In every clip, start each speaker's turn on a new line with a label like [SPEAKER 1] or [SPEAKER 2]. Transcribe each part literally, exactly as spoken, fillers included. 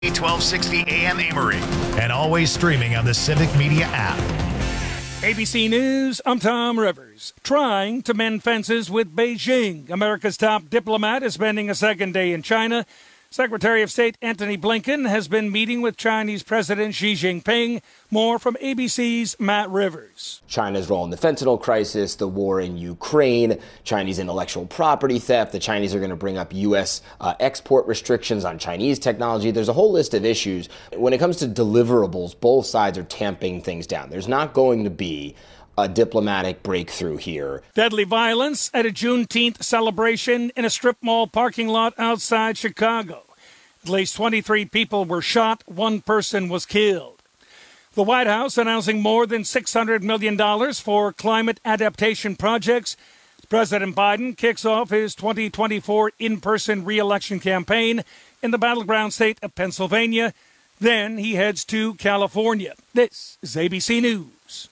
[SPEAKER 1] twelve sixty A M Amory, and always streaming on the Civic Media app.
[SPEAKER 2] A B C News, I'm Tom Rivers. Trying to mend fences with Beijing. America's top diplomat is spending a second day in China. Secretary of State Antony Blinken has been meeting with Chinese President Xi Jinping. More from A B C's Matt Rivers.
[SPEAKER 3] China's role in the fentanyl crisis, the war in Ukraine, Chinese intellectual property theft. The Chinese are going to bring up U S uh, export restrictions on Chinese technology. There's a whole list of issues. When it comes to deliverables, both sides are tamping things down. There's not going to be a diplomatic breakthrough here.
[SPEAKER 2] Deadly violence at a Juneteenth celebration in a strip mall parking lot outside Chicago. At least twenty-three people were shot. One person was killed. The White House announcing more than six hundred million dollars for climate adaptation projects. President Biden kicks off his twenty twenty-four in-person re-election campaign in the battleground state of Pennsylvania. Then he heads to California. This is A B C News.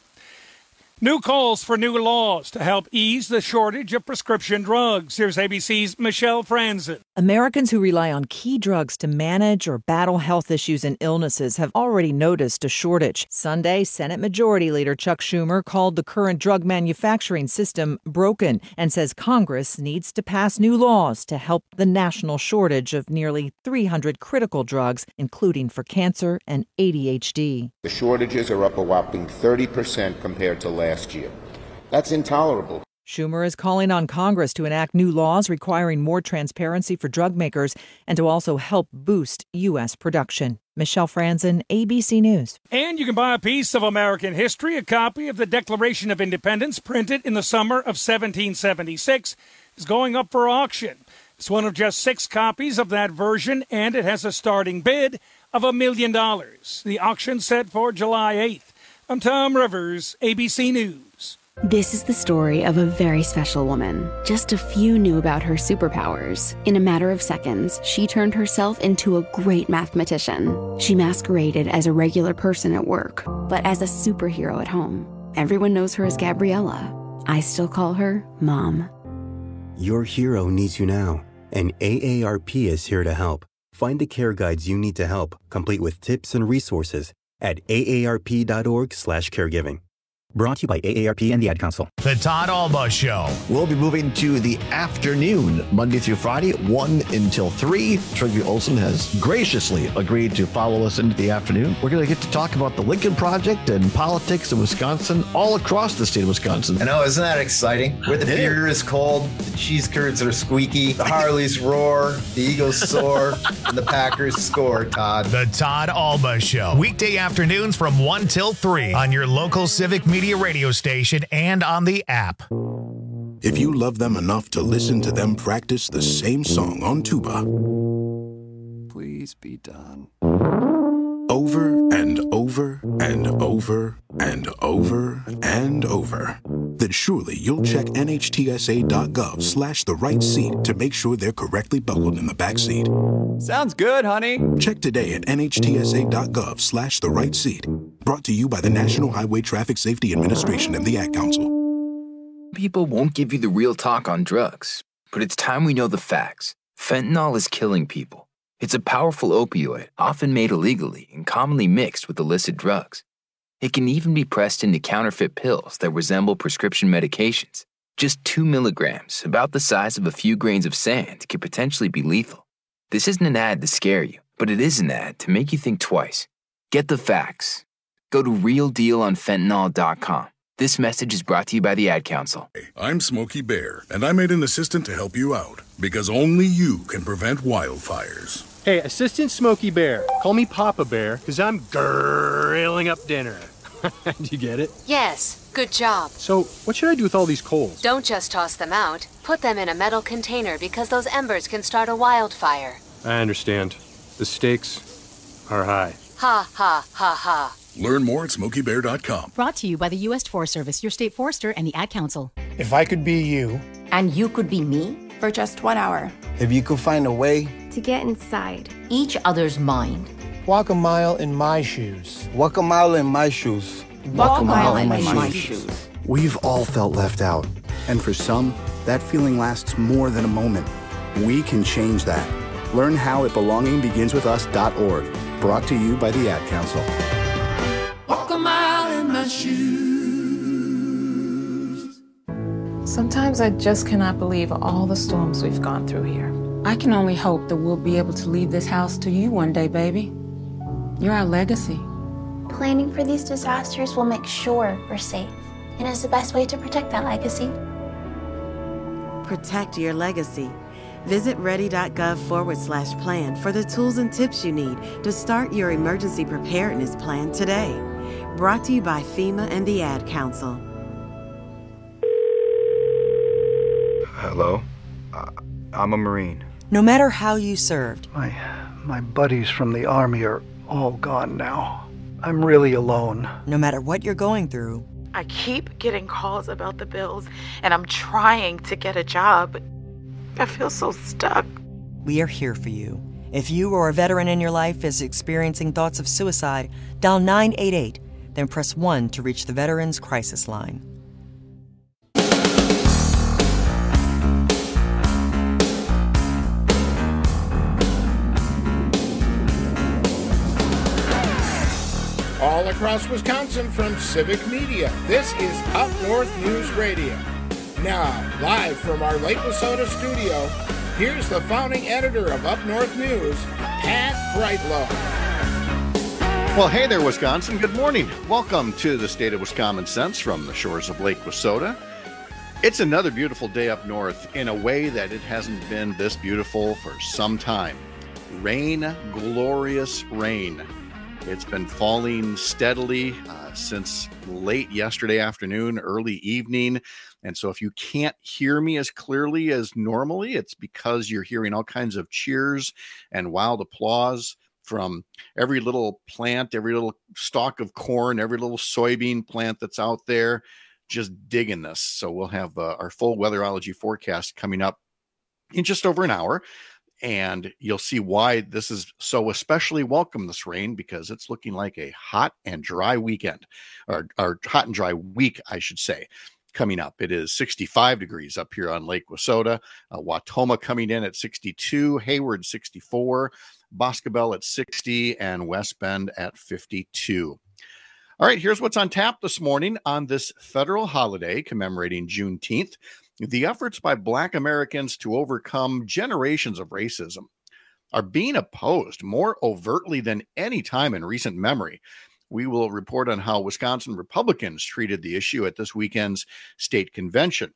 [SPEAKER 2] New calls for new laws to help ease the shortage of prescription drugs. Here's A B C's Michelle Franzen.
[SPEAKER 4] Americans who rely on key drugs to manage or battle health issues and illnesses have already noticed a shortage. Sunday, Senate Majority Leader Chuck Schumer called the current drug manufacturing system broken and says Congress needs to pass new laws to help the national shortage of nearly three hundred critical drugs, including for cancer and A D H D.
[SPEAKER 5] The shortages are up a whopping thirty percent compared to last Last year. That's intolerable.
[SPEAKER 4] Schumer is calling on Congress to enact new laws requiring more transparency for drug makers and to also help boost U S production. Michelle Franzen, A B C News.
[SPEAKER 2] And you can buy a piece of American history, a copy of the Declaration of Independence printed in the summer of seventeen seventy-six is going up for auction. It's one of just six copies of that version, and it has a starting bid of a million dollars. The auction set for July eighth. I'm Tom Rivers, A B C News.
[SPEAKER 6] This is the story of a very special woman. Just a few knew about her superpowers. In a matter of seconds, she turned herself into a great mathematician. She masqueraded as a regular person at work, but as a superhero at home. Everyone knows her as Gabriella. I still call her Mom.
[SPEAKER 7] Your hero needs you now, and A A R P is here to help. Find the care guides you need to help, complete with tips and resources at aarp.org slash caregiving. Brought to you by A A R P and the Ad Council.
[SPEAKER 1] The Todd Alba Show.
[SPEAKER 8] We'll be moving to the afternoon, Monday through Friday, one until three. Trigger Olson has graciously agreed to follow us into the afternoon. We're going to get to talk about the Lincoln Project and politics in Wisconsin, all across the state of Wisconsin.
[SPEAKER 9] I know, isn't that exciting? Where the beer is cold, the cheese curds are squeaky, the Harleys roar, the Eagles soar, and the Packers score, Todd.
[SPEAKER 1] The Todd Alba Show. Weekday afternoons from one till three on your local Civic Media radio station and on the app.
[SPEAKER 10] If you love them enough to listen to them practice the same song on tuba,
[SPEAKER 11] please be done.
[SPEAKER 10] Over and over and over and over and over, then surely you'll check nhtsa.gov slash the right seat to make sure they're correctly buckled in the back seat.
[SPEAKER 11] Sounds good, honey.
[SPEAKER 10] Check today at nhtsa.gov slash the right seat. Brought to you by the National Highway Traffic Safety Administration and the Ad Council.
[SPEAKER 12] People won't give you the real talk on drugs, but it's time we know the facts. Fentanyl is killing people. It's a powerful opioid, often made illegally and commonly mixed with illicit drugs. It can even be pressed into counterfeit pills that resemble prescription medications. Just two milligrams, about the size of a few grains of sand, could potentially be lethal. This isn't an ad to scare you, but it is an ad to make you think twice. Get the facts. Go to real deal on fentanyl dot com. This message is brought to you by the Ad Council.
[SPEAKER 10] I'm Smokey Bear, and I made an assistant to help you out, because only you can prevent wildfires.
[SPEAKER 13] Hey, Assistant Smokey Bear, call me Papa Bear, because I'm grilling up dinner. Do you get it?
[SPEAKER 14] Yes, good job.
[SPEAKER 13] So, what should I do with all these coals?
[SPEAKER 14] Don't just toss them out. Put them in a metal container because those embers can start a wildfire.
[SPEAKER 13] I understand. The stakes are high.
[SPEAKER 14] Ha, ha, ha, ha.
[SPEAKER 10] Learn more at smokey bear dot com.
[SPEAKER 15] Brought to you by the U S Forest Service, your state forester, and the Ad Council.
[SPEAKER 16] If I could be you.
[SPEAKER 17] And you could be me? For just one hour.
[SPEAKER 16] If you could find a way.
[SPEAKER 17] To get inside each other's mind.
[SPEAKER 16] Walk a mile in my shoes.
[SPEAKER 18] Walk a mile in my shoes.
[SPEAKER 17] Walk, Walk a mile, mile in, in my, my shoes. shoes.
[SPEAKER 19] We've all felt left out. And for some, that feeling lasts more than a moment. We can change that.
[SPEAKER 20] Learn how at belonging begins with us dot org. Brought to you by the Ad Council.
[SPEAKER 21] Walk a mile in my shoes.
[SPEAKER 22] Sometimes I just cannot believe all the storms we've gone through here.
[SPEAKER 23] I can only hope that we'll be able to leave this house to you one day, baby. You're our legacy.
[SPEAKER 24] Planning for these disasters will make sure we're safe, and is the best way to protect that legacy.
[SPEAKER 25] Protect your legacy. Visit ready.gov forward slash plan for the tools and tips you need to start your emergency preparedness plan today. Brought to you by FEMA and the Ad Council.
[SPEAKER 26] Hello? Uh, I'm a Marine.
[SPEAKER 27] No matter how you served.
[SPEAKER 28] My, my buddies from the Army are all gone now. I'm really alone.
[SPEAKER 27] No matter what you're going through.
[SPEAKER 22] I keep getting calls about the bills, and I'm trying to get a job. I feel so stuck.
[SPEAKER 27] We are here for you. If you or a veteran in your life is experiencing thoughts of suicide, dial nine eight eight, then press one to reach the Veterans Crisis Line.
[SPEAKER 29] All across Wisconsin from Civic Media, this is Up North News Radio. Now, live from our Lake Wissota studio, here's the founding editor of Up North News, Pat Brightlow.
[SPEAKER 30] Well, hey there, Wisconsin. Good morning. Welcome to the State of Wisconsin Sense from the shores of Lake Wissota. It's another beautiful day up north in a way that it hasn't been this beautiful for some time. Rain, glorious rain. It's been falling steadily uh, since late yesterday afternoon, early evening. And so if you can't hear me as clearly as normally, it's because you're hearing all kinds of cheers and wild applause from every little plant, every little stalk of corn, every little soybean plant that's out there just digging this. So we'll have uh, our full weatherology forecast coming up in just over an hour. And you'll see why this is so especially welcome, this rain, because it's looking like a hot and dry weekend, or, or hot and dry week, I should say, coming up. It is sixty-five degrees up here on Lake Wissota, uh, Watoma coming in at sixty-two, Hayward sixty-four, Boscobel at sixty, and West Bend at fifty-two. All right, here's what's on tap this morning on this federal holiday commemorating Juneteenth. The efforts by Black Americans to overcome generations of racism are being opposed more overtly than any time in recent memory. We will report on how Wisconsin Republicans treated the issue at this weekend's state convention.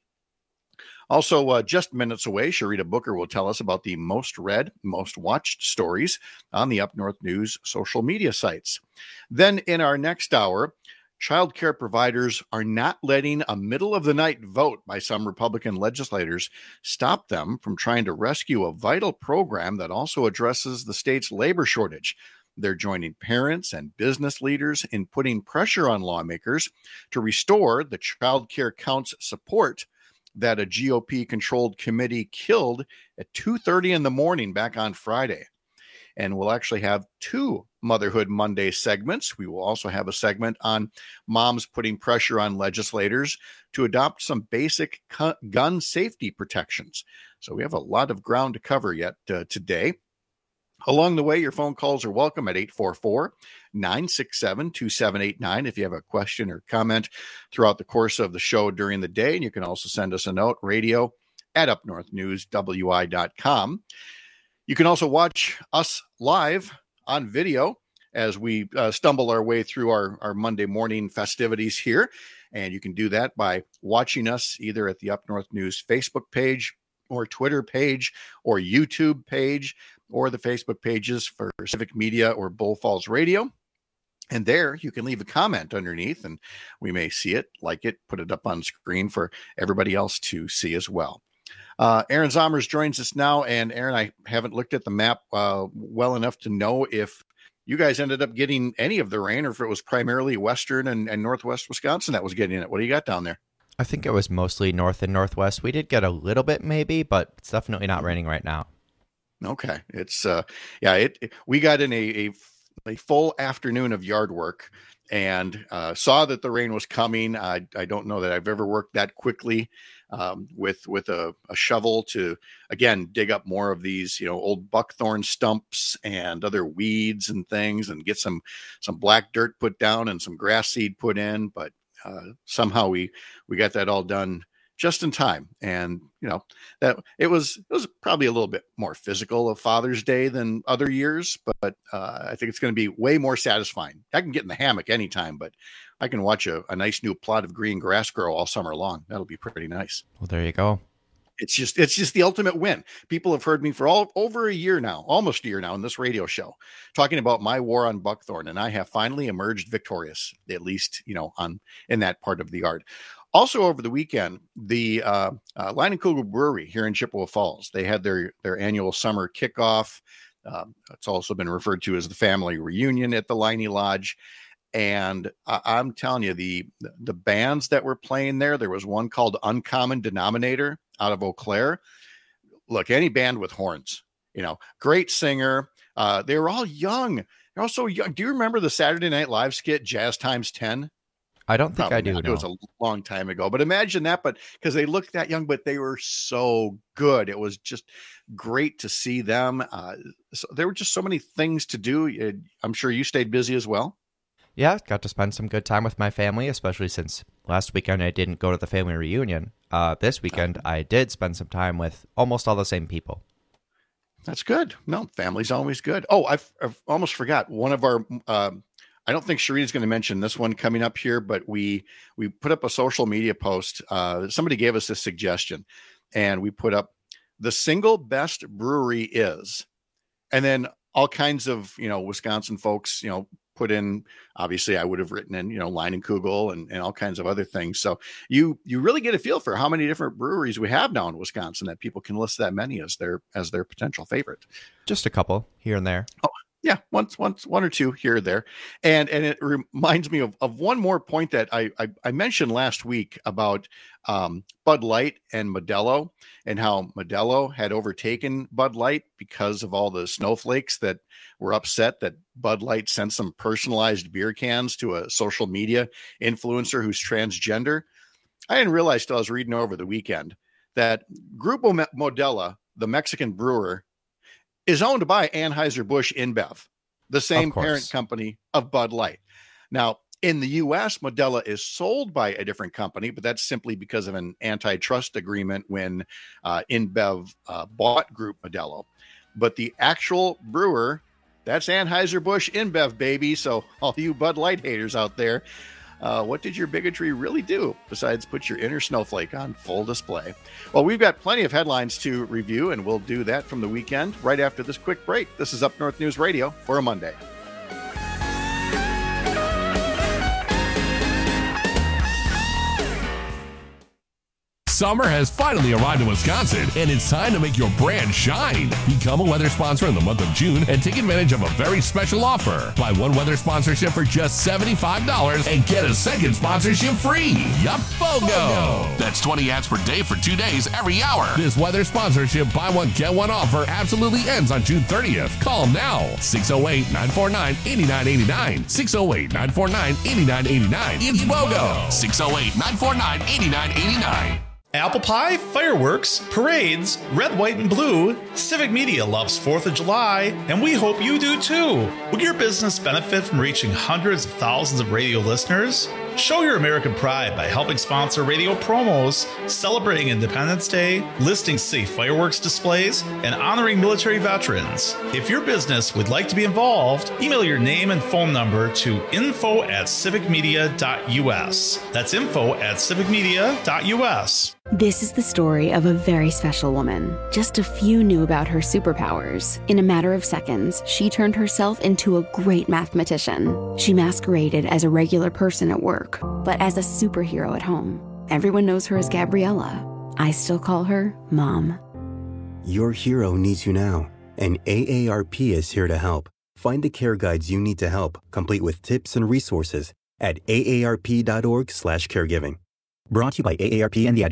[SPEAKER 30] Also, uh, just minutes away, Sharita Booker will tell us about the most read, most watched stories on the Up North News social media sites. Then in our next hour, child care providers are not letting a middle-of-the-night vote by some Republican legislators stop them from trying to rescue a vital program that also addresses the state's labor shortage. They're joining parents and business leaders in putting pressure on lawmakers to restore the child care counts support that a G O P-controlled committee killed at two thirty in the morning back on Friday. And we'll actually have two Motherhood Monday segments. We will also have a segment on moms putting pressure on legislators to adopt some basic cu- gun safety protections. So we have a lot of ground to cover yet uh, today. Along the way, your phone calls are welcome at eight four four, nine six seven, two seven eight nine if you have a question or comment throughout the course of the show during the day. And you can also send us a note, radio at up north news w i dot com. You can also watch us live on video as we uh, stumble our way through our, our Monday morning festivities here. And you can do that by watching us either at the Up North News Facebook page or Twitter page or YouTube page or the Facebook pages for Civic Media or Bull Falls Radio. And there you can leave a comment underneath and we may see it, like it, put it up on screen for everybody else to see as well. Uh, Aaron Zomers joins us now. And Aaron, I haven't looked at the map uh, well enough to know if you guys ended up getting any of the rain or if it was primarily western and, and northwest Wisconsin that was getting it. What do you got down there?
[SPEAKER 31] I think it was mostly north and northwest. We did get a little bit maybe, but it's definitely not raining right now.
[SPEAKER 30] Okay. It's, uh, yeah, it, it we got in a, a, a full afternoon of yard work and uh, saw that the rain was coming. I, I don't know that I've ever worked that quickly um, with with a, a shovel to, again, dig up more of these, you know, old buckthorn stumps and other weeds and things, and get some some black dirt put down and some grass seed put in. But uh, somehow we we got that all done just in time. And, you know, that it was, it was probably a little bit more physical of Father's Day than other years, but uh, I think it's going to be way more satisfying. I can get in the hammock anytime, but I can watch a, a nice new plot of green grass grow all summer long. That'll be pretty nice.
[SPEAKER 31] Well, there you go.
[SPEAKER 30] It's just, it's just the ultimate win. People have heard me for all over a year now, almost a year now in this radio show, talking about my war on buckthorn. And I have finally emerged victorious, at least, you know, on, in that part of the yard. Also, over the weekend, the uh, uh, Leinenkugel Brewery here in Chippewa Falls, they had their, their annual summer kickoff. Um, it's also been referred to as the family reunion at the Leinie Lodge. And uh, I'm telling you, the the bands that were playing there, there was one called Uncommon Denominator out of Eau Claire. Look, any band with horns, you know, great singer. Uh, they were all young. They're also young. Do you remember the Saturday Night Live skit, Jazz Times ten?
[SPEAKER 31] I don't think
[SPEAKER 30] Probably
[SPEAKER 31] I do.
[SPEAKER 30] Not.
[SPEAKER 31] No.
[SPEAKER 30] It was a long time ago, but imagine that. But because they looked that young, but they were so good. It was just great to see them. Uh, so there were just so many things to do. It, I'm sure you stayed busy as well.
[SPEAKER 31] Yeah, got to spend some good time with my family, especially since last weekend I didn't go to the family reunion. Uh, this weekend I did spend some time with almost all the same people.
[SPEAKER 30] That's good. No, family's always good. Oh, I've, I've almost forgot one of our. Um, I don't think Sharita's going to mention this one coming up here, but we we put up a social media post. Uh, somebody gave us this suggestion, and we put up the single best brewery is, and then all kinds of, you know, Wisconsin folks, you know, put in, obviously I would have written in, you know, Leinenkugel and, and all kinds of other things. So you you really get a feel for how many different breweries we have now in Wisconsin that people can list that many as their as their potential favorite.
[SPEAKER 31] Just a couple here and there.
[SPEAKER 30] Oh, yeah, once, once, one or two here or there. And and it reminds me of, of one more point that I, I, I mentioned last week about um, Bud Light and Modelo, and how Modelo had overtaken Bud Light because of all the snowflakes that were upset that Bud Light sent some personalized beer cans to a social media influencer who's transgender. I didn't realize till I was reading over the weekend that Grupo Modelo, the Mexican brewer, is owned by Anheuser-Busch InBev, the same parent company of Bud Light. Now, in the U S, Modelo is sold by a different company, but that's simply because of an antitrust agreement when uh, InBev uh, bought Group Modelo. But the actual brewer, that's Anheuser-Busch InBev, baby. So all you Bud Light haters out there, Uh, what did your bigotry really do besides put your inner snowflake on full display? Well, we've got plenty of headlines to review, and we'll do that from the weekend right after this quick break. This is Up North News Radio for a Monday.
[SPEAKER 1] Summer has finally arrived in Wisconsin, and it's time to make your brand shine. Become a weather sponsor in the month of June and take advantage of a very special offer. Buy one weather sponsorship for just seventy-five dollars and get a second sponsorship free. Yup, BOGO! That's twenty ads per day for two days every hour. This weather sponsorship buy one, get one offer absolutely ends on June thirtieth. Call now. six oh eight, nine four nine, eight nine eight nine. six oh eight, nine four nine, eight nine eight nine. It's BOGO! six oh eight, nine four nine, eight nine eight nine.
[SPEAKER 2] Apple pie, fireworks, parades, red, white, and blue. Civic Media loves fourth of July, and we hope you do too. Will your business benefit from reaching hundreds of thousands of radio listeners? Show your American pride by helping sponsor radio promos, celebrating Independence Day, listing safe fireworks displays, and honoring military veterans. If your business would like to be involved, email your name and phone number to info at civicmedia.us. That's info at civicmedia.us.
[SPEAKER 3] This is the story of a very special woman. Just a few knew about her superpowers. In a matter of seconds, she turned herself into a great mathematician. She masqueraded as a regular person at work, but as a superhero at home. Everyone knows her as Gabriella. I still call her Mom.
[SPEAKER 4] Your hero needs you now, and A A R P is here to help. Find the care guides you need to help, complete with tips and resources at A A R P dot org slash caregiving. Brought to you by A A R P and the Ad Council.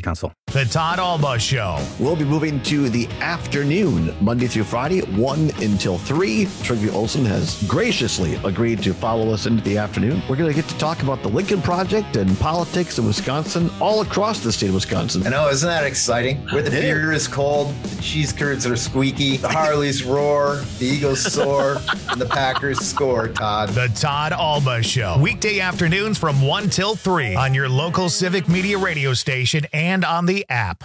[SPEAKER 5] The Todd Alba Show.
[SPEAKER 6] We'll be moving to the afternoon, Monday through Friday, one until three. Trygve Olsen has graciously agreed to follow us into the afternoon. We're going to get to talk about the Lincoln Project and politics in Wisconsin, all across the state of Wisconsin.
[SPEAKER 7] I know, isn't that exciting? Where the beer is cold, the cheese curds are squeaky, the Harleys roar, the Eagles soar, and the Packers score, Todd.
[SPEAKER 5] The Todd Alba Show. Weekday afternoons from one till three on your local Civic Media radio station and on the app.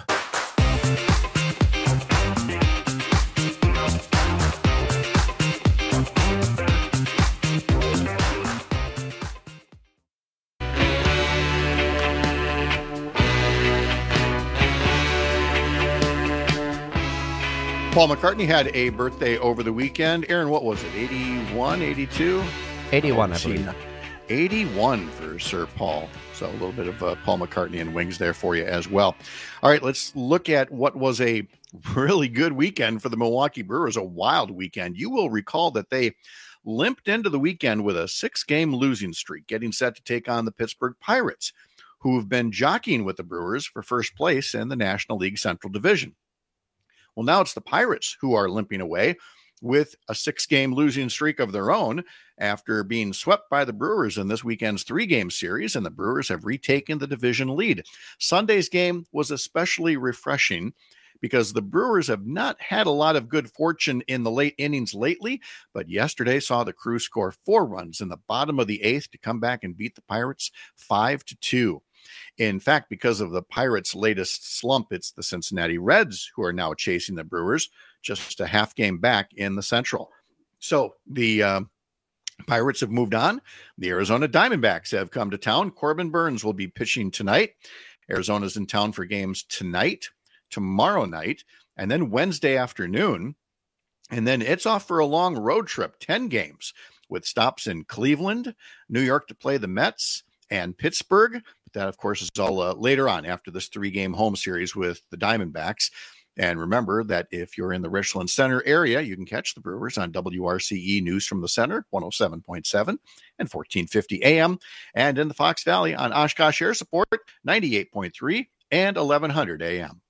[SPEAKER 30] Paul McCartney had a birthday over the weekend. Aaron, what was it? eighty-one, eighty-two?
[SPEAKER 31] eighty-one, I believe.
[SPEAKER 30] eighty-one for Sir Paul. So a little bit of uh, Paul McCartney and Wings there for you as well. All right, let's look at what was a really good weekend for the Milwaukee Brewers, a wild weekend. You will recall that they limped into the weekend with a six-game losing streak, getting set to take on the Pittsburgh Pirates, who have been jockeying with the Brewers for first place in the National League Central Division. Well, now it's the Pirates who are limping away with a six-game losing streak of their own after being swept by the Brewers in this weekend's three-game series, and the Brewers have retaken the division lead. Sunday's game was especially refreshing because the Brewers have not had a lot of good fortune in the late innings lately, but yesterday saw the crew score four runs in the bottom of the eighth to come back and beat the Pirates five to two. In fact, because of the Pirates' latest slump, it's the Cincinnati Reds who are now chasing the Brewers, just a half game back in the Central. So the uh, Pirates have moved on. The Arizona Diamondbacks have come to town. Corbin Burns will be pitching tonight. Arizona's in town for games tonight, tomorrow night, and then Wednesday afternoon. And then it's off for a long road trip, ten games, with stops in Cleveland, New York to play the Mets, and Pittsburgh. But that, of course, is all uh, later on after this three-game home series with the Diamondbacks. And remember that if you're in the Richland Center area, you can catch the Brewers on W R C E News from the Center, one oh seven point seven and fourteen fifty A M, and in the Fox Valley on Oshkosh Air Support, ninety-eight point three and eleven hundred A M.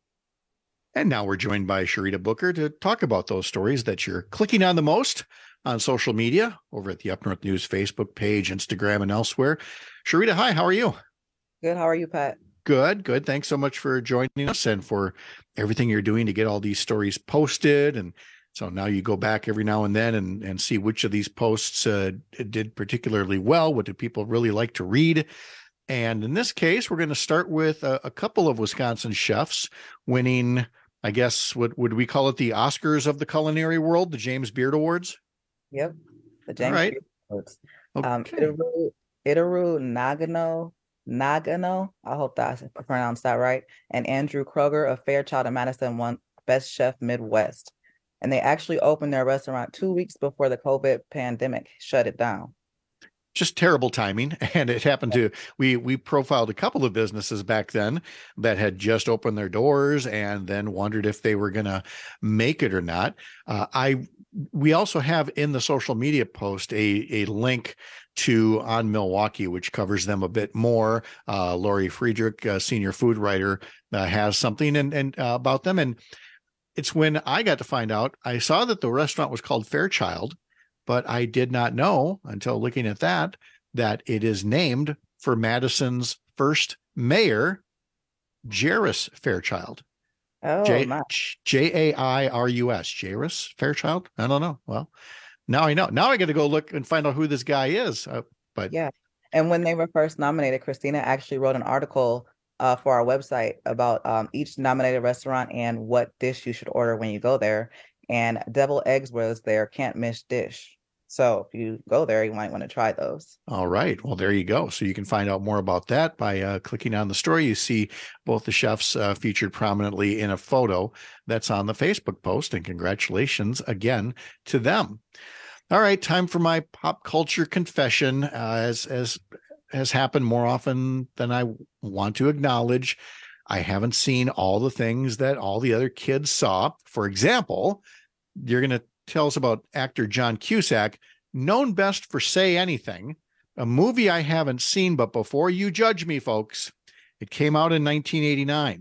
[SPEAKER 30] And now we're joined by Sharita Booker to talk about those stories that you're clicking on the most on social media over at the Up North News Facebook page, Instagram, and elsewhere. Sharita, hi, how are you?
[SPEAKER 8] Good. How are you, Pat?
[SPEAKER 30] Good, good. Thanks so much for joining us and for everything you're doing to get all these stories posted. And so now you go back every now and then and, and see which of these posts uh, did particularly well. What do people really like to read? And in this case, we're going to start with a, a couple of Wisconsin chefs winning, I guess, what would we call it, the Oscars of the culinary world, the James Beard Awards?
[SPEAKER 8] Yep, the James
[SPEAKER 30] right.
[SPEAKER 8] Beard Awards.
[SPEAKER 30] Okay.
[SPEAKER 8] Um, Itaru, Itaru Nagano, Nagano, I hope that I pronounced that right, and Andrew Kroger of Fairchild and Madison won Best Chef Midwest. And they actually opened their restaurant two weeks before the COVID pandemic shut it down.
[SPEAKER 30] Just terrible timing. And it happened to, we we profiled a couple of businesses back then that had just opened their doors and then wondered if they were going to make it or not. Uh, I we also have in the social media post a, a link to On Milwaukee, which covers them a bit more. Uh, Lori Friedrich, uh, senior food writer, uh, has something and, and uh, about them. And it's when I got to find out, I saw that the restaurant was called Fairchild, but I did not know until looking at that, that it is named for Madison's first mayor, Jairus Fairchild.
[SPEAKER 8] Oh,
[SPEAKER 30] J-
[SPEAKER 8] my.
[SPEAKER 30] J A I R U S, Jairus Fairchild? I don't know. Well, now I know. Now I got to go look and find out who this guy is. Uh, but
[SPEAKER 8] yeah. And when they were first nominated, Christina actually wrote an article uh, for our website about um, each nominated restaurant and what dish you should order when you go there. And deviled eggs was their can't miss dish. So if you go there, you might want to try those.
[SPEAKER 30] All right. Well, there you go. So you can find out more about that by uh, clicking on the story. You see both the chefs uh, featured prominently in a photo that's on the Facebook post. And congratulations again to them. All right. Time for my pop culture confession, uh, as, as has happened more often than I want to acknowledge. I haven't seen all the things that all the other kids saw. For example, you're going to tell us about actor John Cusack, known best for Say Anything, a movie I haven't seen, but before you judge me, folks, it came out in nineteen eighty-nine.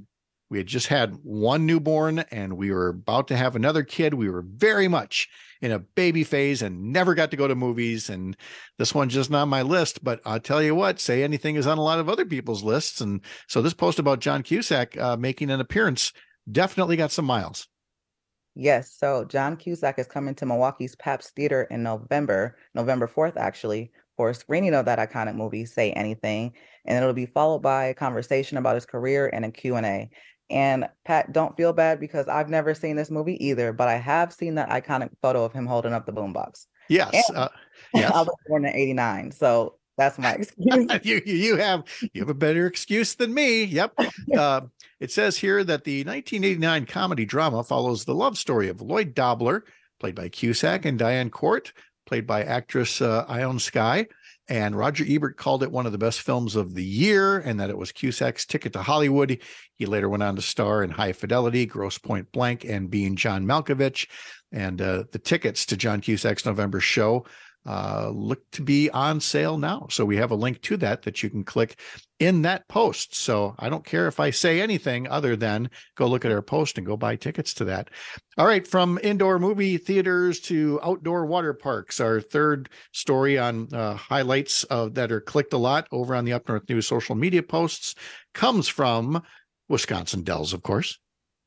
[SPEAKER 30] We had just had one newborn and we were about to have another kid. We were very much in a baby phase and never got to go to movies. And this one's just not on my list, but I'll tell you what, Say Anything is on a lot of other people's lists. And so this post about John Cusack uh, making an appearance definitely got some miles.
[SPEAKER 8] Yes, so John Cusack is coming to Milwaukee's Pabst Theater in November, November fourth, actually, for a screening of that iconic movie, Say Anything. And it'll be followed by a conversation about his career and a Q and A. And Pat, don't feel bad because I've never seen this movie either, but I have seen that iconic photo of him holding up the boombox.
[SPEAKER 30] Yes.
[SPEAKER 8] And
[SPEAKER 30] Uh, yes.
[SPEAKER 8] I was born in eighty-nine, so that's my excuse.
[SPEAKER 30] you, you have you have a better excuse than me. Yep. Uh, it says here that the nineteen eighty-nine comedy drama follows the love story of Lloyd Dobler, played by Cusack, and Diane Court, played by actress uh, Ione Skye. And Roger Ebert called it one of the best films of the year, and that it was Cusack's ticket to Hollywood. He later went on to star in High Fidelity, Grosse Pointe Blank, and Being John Malkovich. And uh, the tickets to John Cusack's November show uh, look to be on sale now. So we have a link to that that you can click in that post. So I don't care if I say anything other than go look at our post and go buy tickets to that. All right, from indoor movie theaters to outdoor water parks, our third story on uh, highlights of that are clicked a lot over on the Up North News social media posts comes from Wisconsin Dells, of course.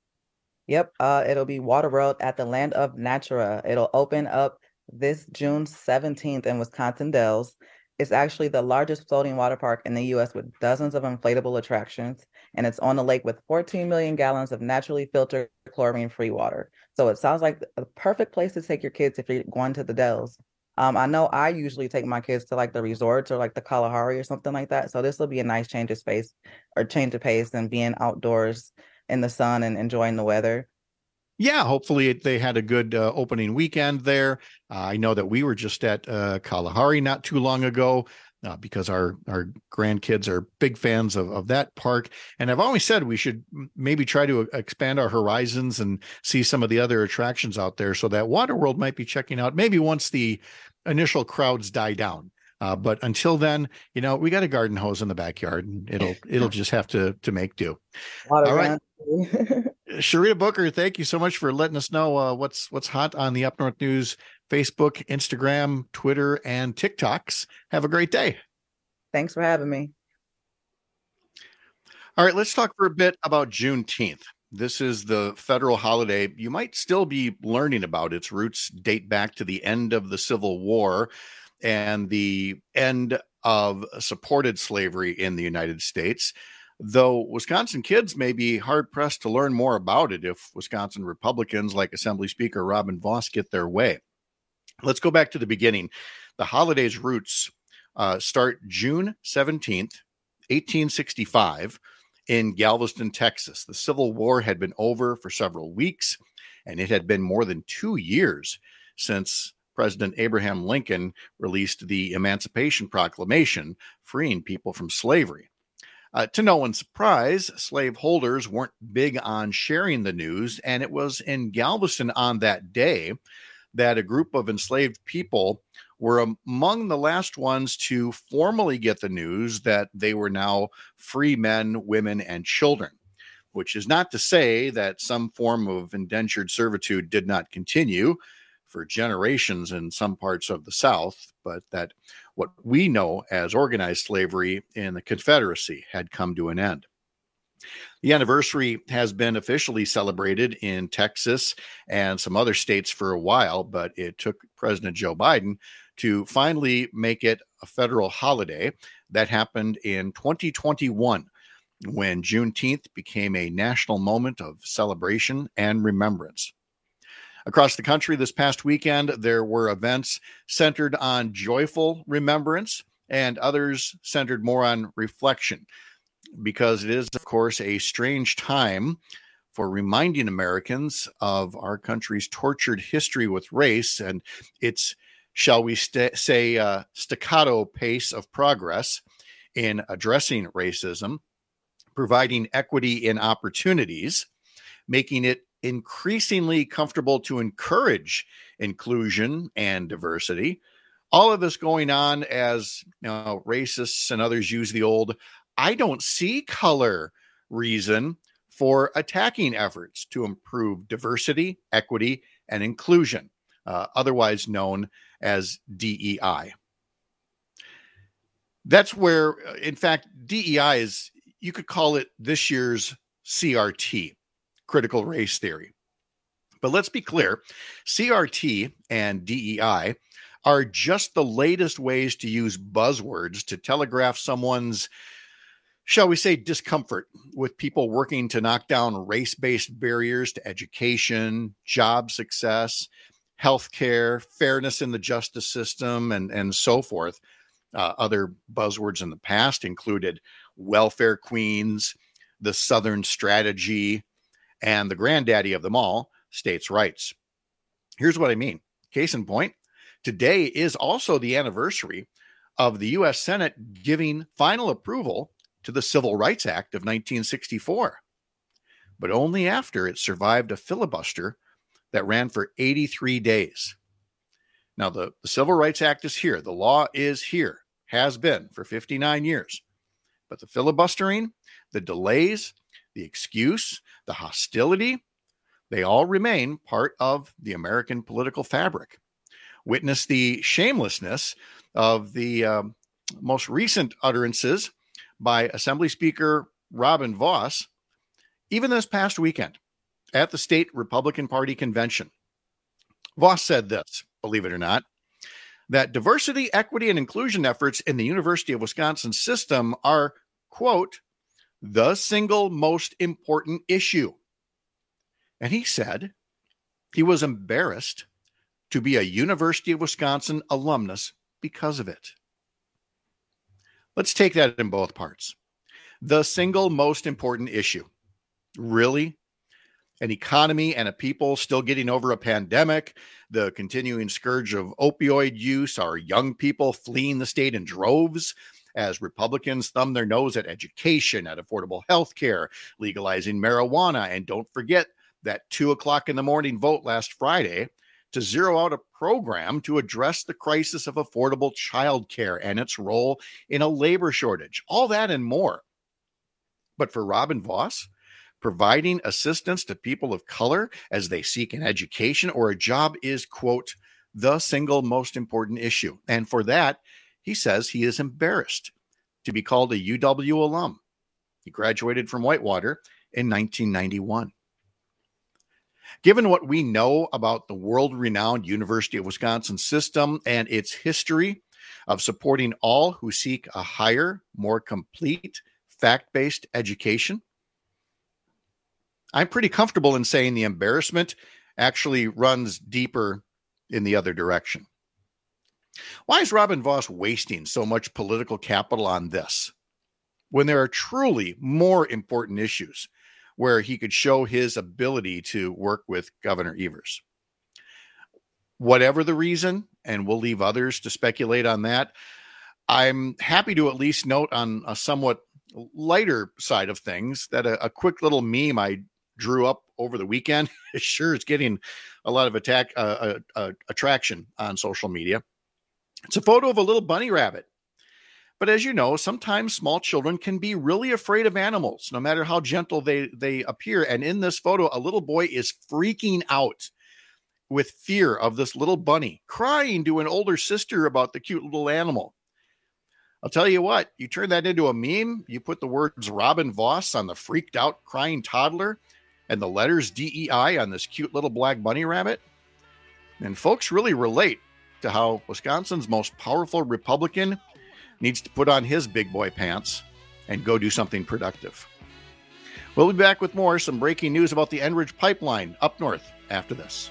[SPEAKER 8] Yep, uh, it'll be Waterworld at the Land of Natura. It'll open up this June seventeenth in Wisconsin Dells. It's actually the largest floating water park in the U S with dozens of inflatable attractions, and it's on the lake with fourteen million gallons of naturally filtered chlorine-free water. So it sounds like a perfect place to take your kids if you're going to the Dells. Um, I know I usually take my kids to like the resorts or like the Kalahari or something like that. So this will be a nice change of space or change of pace and being outdoors in the sun and enjoying the weather.
[SPEAKER 30] Yeah, hopefully they had a good uh, opening weekend there. Uh, I know that we were just at uh, Kalahari not too long ago uh, because our, our grandkids are big fans of, of that park. And I've always said we should maybe try to expand our horizons and see some of the other attractions out there. So that Waterworld might be checking out maybe once the initial crowds die down. Uh, but until then, you know, we got a garden hose in the backyard and it'll it'll just have to to make do.
[SPEAKER 8] Water
[SPEAKER 30] All right. Sharita Booker, thank you so much for letting us know uh, what's what's hot on the Up North News Facebook, Instagram, Twitter, and TikToks. Have a great day.
[SPEAKER 8] Thanks for having me.
[SPEAKER 30] All right, let's talk for a bit about Juneteenth. This is the federal holiday you might still be learning about. Its roots date back to the end of the Civil War and the end of supported slavery in the United States. Though Wisconsin kids may be hard-pressed to learn more about it if Wisconsin Republicans like Assembly Speaker Robin Vos get their way. Let's go back to the beginning. The holiday's roots uh, start June seventeenth, eighteen sixty-five, in Galveston, Texas. The Civil War had been over for several weeks, and it had been more than two years since President Abraham Lincoln released the Emancipation Proclamation, freeing people from slavery. Uh, to no one's surprise, slaveholders weren't big on sharing the news, and it was in Galveston on that day that a group of enslaved people were among the last ones to formally get the news that they were now free men, women, and children, which is not to say that some form of indentured servitude did not continue for generations in some parts of the South, but that what we know as organized slavery in the Confederacy had come to an end. The anniversary has been officially celebrated in Texas and some other states for a while, but it took President Joe Biden to finally make it a federal holiday. That happened in twenty twenty-one, when Juneteenth became a national moment of celebration and remembrance. Across the country this past weekend, there were events centered on joyful remembrance and others centered more on reflection, because it is, of course, a strange time for reminding Americans of our country's tortured history with race and its, shall we st- say, uh, staccato pace of progress in addressing racism, providing equity in opportunities, making it increasingly comfortable to encourage inclusion and diversity. All of this going on as, you know, racists and others use the old "I don't see color" reason for attacking efforts to improve diversity, equity, and inclusion, uh, otherwise known as D E I. That's where, in fact, D E I is, you could call it this year's C R T, critical race theory. But let's be clear, C R T and D E I are just the latest ways to use buzzwords to telegraph someone's, shall we say, discomfort with people working to knock down race-based barriers to education, job success, healthcare, fairness in the justice system, and, and so forth. Uh, other buzzwords in the past included welfare queens, the Southern strategy, and the granddaddy of them all, states' rights. Here's what I mean. Case in point, today is also the anniversary of the U S Senate giving final approval to the Civil Rights Act of nineteen sixty-four, but only after it survived a filibuster that ran for eighty-three days. Now, the, the Civil Rights Act is here. The law is here, has been for fifty-nine years. But the filibustering, the delays, the excuse, the hostility, they all remain part of the American political fabric. Witness the shamelessness of the um, most recent utterances by Assembly Speaker Robin Vos, even this past weekend at the state Republican Party convention. Vos said this, believe it or not, that diversity, equity, and inclusion efforts in the University of Wisconsin system are, quote, the single most important issue. And he said he was embarrassed to be a University of Wisconsin alumnus because of it. Let's take that in both parts. The single most important issue. Really? An economy and a people still getting over a pandemic, the continuing scourge of opioid use, our young people fleeing the state in droves as Republicans thumb their nose at education, at affordable health care, legalizing marijuana, and don't forget that two o'clock in the morning vote last Friday to zero out a program to address the crisis of affordable childcare and its role in a labor shortage. All that and more. But for Robin Vos, providing assistance to people of color as they seek an education or a job is, quote, the single most important issue. And for that, he says he is embarrassed to be called a U W alum. He graduated from Whitewater in nineteen ninety-one. Given what we know about the world-renowned University of Wisconsin system and its history of supporting all who seek a higher, more complete, fact-based education, I'm pretty comfortable in saying the embarrassment actually runs deeper in the other direction. Why is Robin Vos wasting so much political capital on this when there are truly more important issues where he could show his ability to work with Governor Evers? Whatever the reason, and we'll leave others to speculate on that, I'm happy to at least note on a somewhat lighter side of things that a, a quick little meme I drew up over the weekend is sure is getting a lot of attack uh, uh, uh, attraction on social media. It's a photo of a little bunny rabbit. But as you know, sometimes small children can be really afraid of animals, no matter how gentle they, they appear. And in this photo, a little boy is freaking out with fear of this little bunny, crying to an older sister about the cute little animal. I'll tell you what, you turn that into a meme, you put the words Robin Vos on the freaked out crying toddler and the letters D E I on this cute little black bunny rabbit, and folks really relate to how Wisconsin's most powerful Republican needs to put on his big boy pants and go do something productive. We'll be back with more, some breaking news about the Enbridge pipeline up north after this.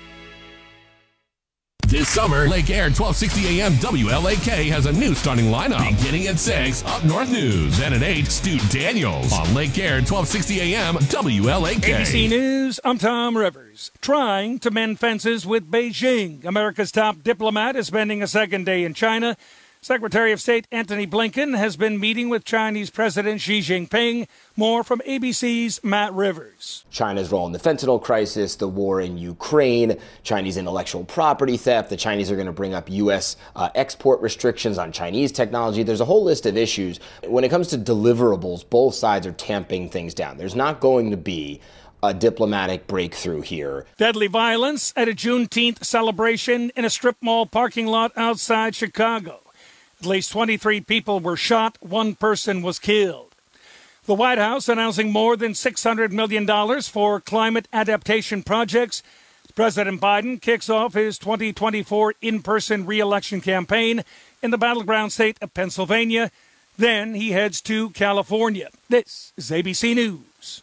[SPEAKER 1] This summer, Lake Air twelve sixty A M W L A K has a new starting lineup. Beginning at six, Up North News. And at eight, Stu Daniels on Lake Air twelve sixty A M W L A K.
[SPEAKER 9] A B C News, I'm Tom Rivers. Trying to mend fences with Beijing. America's top diplomat is spending a second day in China. Secretary of State Antony Blinken has been meeting with Chinese President Xi Jinping. More from A B C's Matt Rivers.
[SPEAKER 10] China's role in the fentanyl crisis, the war in Ukraine, Chinese intellectual property theft. The Chinese are going to bring up U S uh, export restrictions on Chinese technology. There's a whole list of issues. When it comes to deliverables, both sides are tamping things down. There's not going to be a diplomatic breakthrough here.
[SPEAKER 9] Deadly violence at a Juneteenth celebration in a strip mall parking lot outside Chicago. At least twenty-three people were shot. One person was killed. The White House announcing more than six hundred million dollars for climate adaptation projects. President Biden kicks off his twenty twenty-four in-person re-election campaign in the battleground state of Pennsylvania. Then he heads to California. This is A B C News.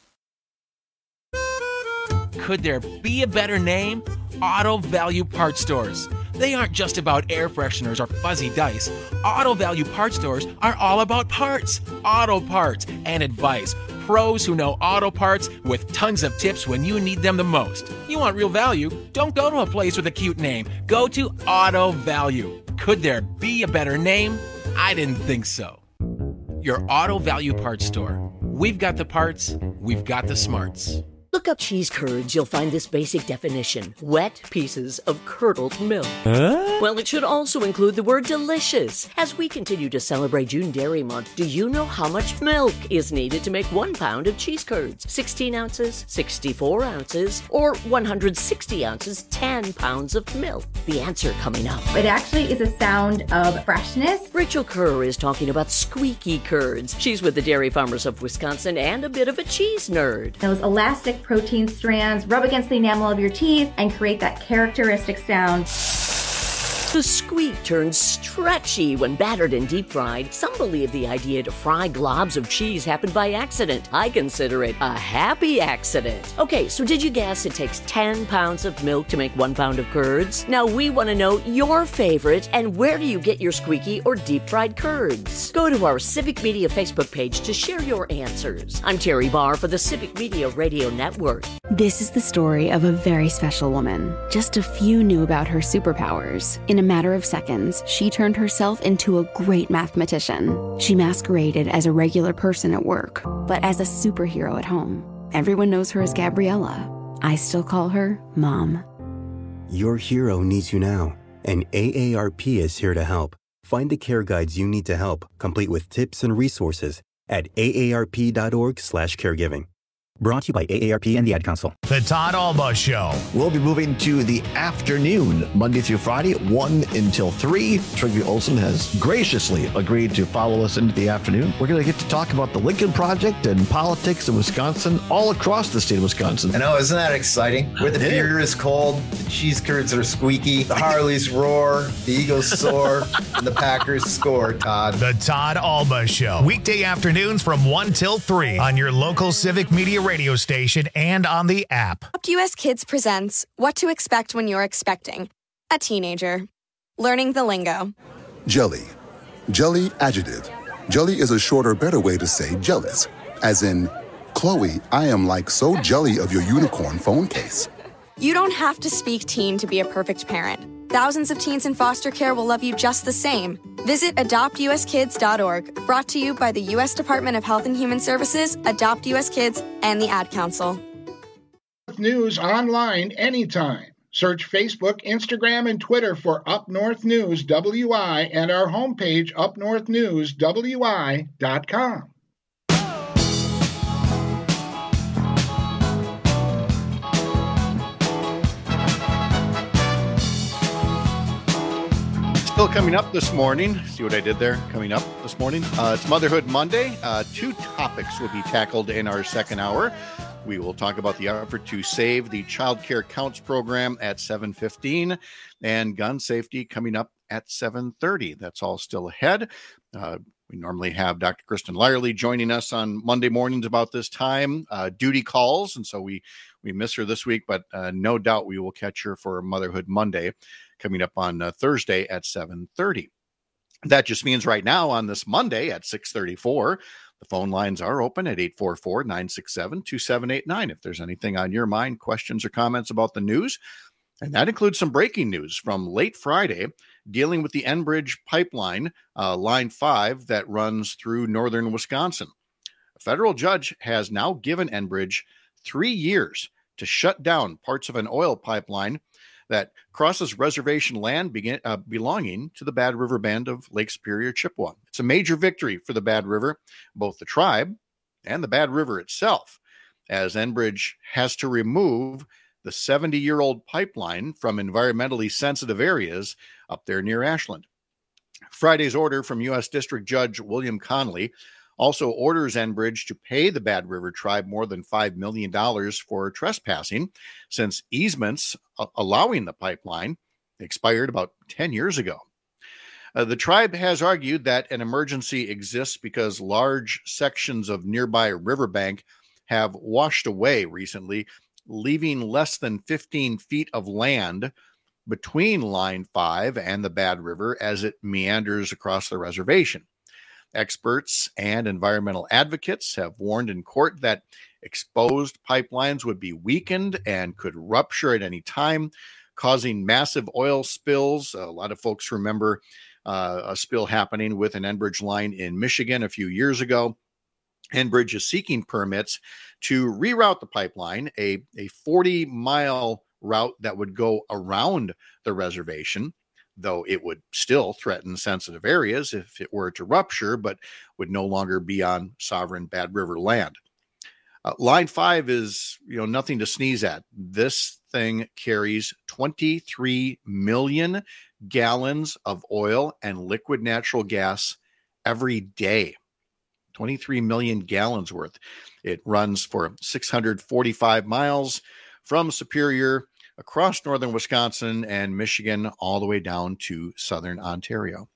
[SPEAKER 11] Could there be a better name? Auto Value Parts Stores. They aren't just about air fresheners or fuzzy dice. Auto Value Parts Stores are all about parts, auto parts, and advice. Pros who know auto parts with tons of tips when you need them the most. You want real value? Don't go to a place with a cute name. Go to Auto Value. Could there be a better name? I didn't think so. Your Auto Value Parts Store. We've got the parts, we've got the smarts.
[SPEAKER 12] Look up cheese curds, you'll find this basic definition. Wet pieces of curdled milk.
[SPEAKER 31] Huh?
[SPEAKER 12] Well, it should also include the word delicious. As we continue to celebrate June Dairy Month, do you know how much milk is needed to make one pound of cheese curds? sixteen ounces, sixty-four ounces, or one hundred sixty ounces, ten pounds of milk? The answer coming up.
[SPEAKER 13] It actually is a sound of freshness.
[SPEAKER 12] Rachel Kerr is talking about squeaky curds. She's with the Dairy Farmers of Wisconsin and a bit of a cheese nerd.
[SPEAKER 13] Those elastic protein strands rub against the enamel of your teeth and create that characteristic sound.
[SPEAKER 12] The squeak turns stretchy when battered and deep fried. Some believe the idea to fry globs of cheese happened by accident. I consider it a happy accident. Okay, so did you guess it takes ten pounds of milk to make one pound of curds? Now we want to know your favorite and where do you get your squeaky or deep fried curds? Go to our Civic Media Facebook page to share your answers. I'm Terry Barr for the Civic Media Radio Network.
[SPEAKER 3] This is the story of a very special woman. Just a few knew about her superpowers. In a matter of seconds, she turned herself into a great mathematician. She masqueraded as a regular person at work, but as a superhero at home. Everyone knows her as Gabriella. I still call her Mom.
[SPEAKER 4] Your hero needs you now, and A A R P is here to help. Find the care guides you need to help, complete with tips and resources at A A R P dot org slash caregiving. Brought to you by A A R P and the Ad Council.
[SPEAKER 5] The Todd Alba Show.
[SPEAKER 6] We'll be moving to the afternoon, Monday through Friday, one until three. Trygve Olsen has graciously agreed to follow us into the afternoon. We're going to get to talk about the Lincoln Project and politics in Wisconsin, all across the state of Wisconsin.
[SPEAKER 7] I know, isn't that exciting? Where the beer is cold, the cheese curds are squeaky, the Harleys roar, the Eagles soar, and the Packers score, Todd.
[SPEAKER 5] The Todd Alba Show. Weekday afternoons from one till three on your local Civic Media radio station and on the app.
[SPEAKER 14] Adopt U S Kids presents What to Expect When You're Expecting a Teenager. Learning the lingo.
[SPEAKER 15] Jelly. Jelly adjective. Jelly is a shorter, better way to say jealous. As in, Chloe, I am like so jelly of your unicorn phone case.
[SPEAKER 14] You don't have to speak teen to be a perfect parent. Thousands of teens in foster care will love you just the same. Visit adopt u s kids dot org, brought to you by the U S Department of Health and Human Services, Adopt U S Kids, and the Ad Council.
[SPEAKER 29] News online anytime. Search Facebook, Instagram, and Twitter for Up North News W I and our homepage, up north news w i dot com.
[SPEAKER 30] Still coming up this morning. See what I did there? Coming up this morning. Uh, it's Motherhood Monday. Uh, two topics will be tackled in our second hour. We will talk about the effort to save the Child Care Counts program at seven fifteen and gun safety coming up at seven thirty. That's all still ahead. Uh, we normally have Doctor Kristen Lyerly joining us on Monday mornings about this time. Uh, duty calls, and so we, we miss her this week, but uh, no doubt we will catch her for Motherhood Monday coming up on uh, Thursday at seven thirty. That just means right now on this Monday at six thirty-four, the phone lines are open at eight four four, nine six seven, two seven eight nine. If there's anything on your mind, questions or comments about the news, and that includes some breaking news from late Friday dealing with the Enbridge pipeline, uh, Line five, that runs through northern Wisconsin. A federal judge has now given Enbridge three years to shut down parts of an oil pipeline that crosses reservation land begin, uh, belonging to the Bad River Band of Lake Superior Chippewa. It's a major victory for the Bad River, both the tribe and the Bad River itself, as Enbridge has to remove the seventy-year-old pipeline from environmentally sensitive areas up there near Ashland. Friday's order from U S District Judge William Conley also orders Enbridge to pay the Bad River tribe more than five million dollars for trespassing, since easements allowing the pipeline expired about ten years ago. Uh, the tribe has argued that an emergency exists because large sections of nearby riverbank have washed away recently, leaving less than fifteen feet of land between Line five and the Bad River as it meanders across the reservation. Experts and environmental advocates have warned in court that exposed pipelines would be weakened and could rupture at any time, causing massive oil spills. A lot of folks remember uh, a spill happening with an Enbridge line in Michigan a few years ago. Enbridge is seeking permits to reroute the pipeline, a, a forty-mile route that would go around the reservation, though it would still threaten sensitive areas if it were to rupture, but would no longer be on sovereign Bad River land. Uh, Line five is, you know, nothing to sneeze at. This thing carries twenty-three million gallons of oil and liquid natural gas every day. twenty-three million gallons worth. It runs for six hundred forty-five miles from Superior across northern Wisconsin and Michigan all the way down to southern Ontario.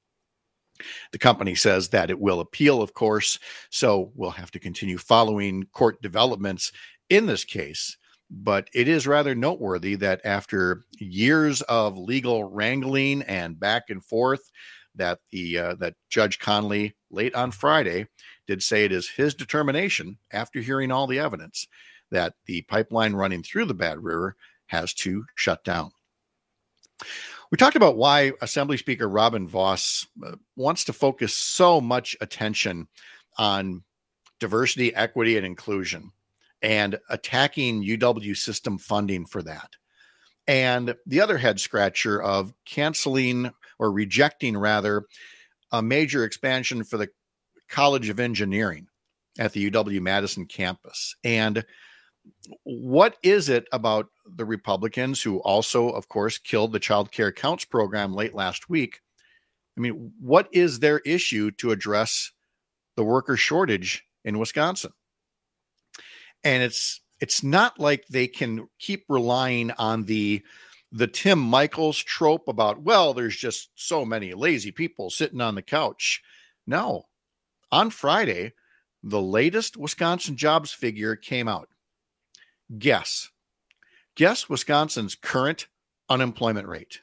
[SPEAKER 30] The company says that it will appeal, of course, so we'll have to continue following court developments in this case. But it is rather noteworthy that after years of legal wrangling and back and forth, that the uh, that Judge Conley late on Friday did say it is his determination, after hearing all the evidence, that the pipeline running through the Bad River has to shut down. We talked about why Assembly Speaker Robin Vos uh, wants to focus so much attention on diversity, equity, and inclusion, and attacking U W system funding for that. And the other head scratcher of canceling or rejecting, rather, a major expansion for the College of Engineering at the U W-Madison campus. And what is it about the Republicans, who also, of course, killed the Child Care Counts program late last week? I mean, what is their issue to address the worker shortage in Wisconsin? And it's it's not like they can keep relying on the the Tim Michaels trope about, well, there's just so many lazy people sitting on the couch. No. On Friday, the latest Wisconsin jobs figure came out. Guess. Guess Wisconsin's current unemployment rate.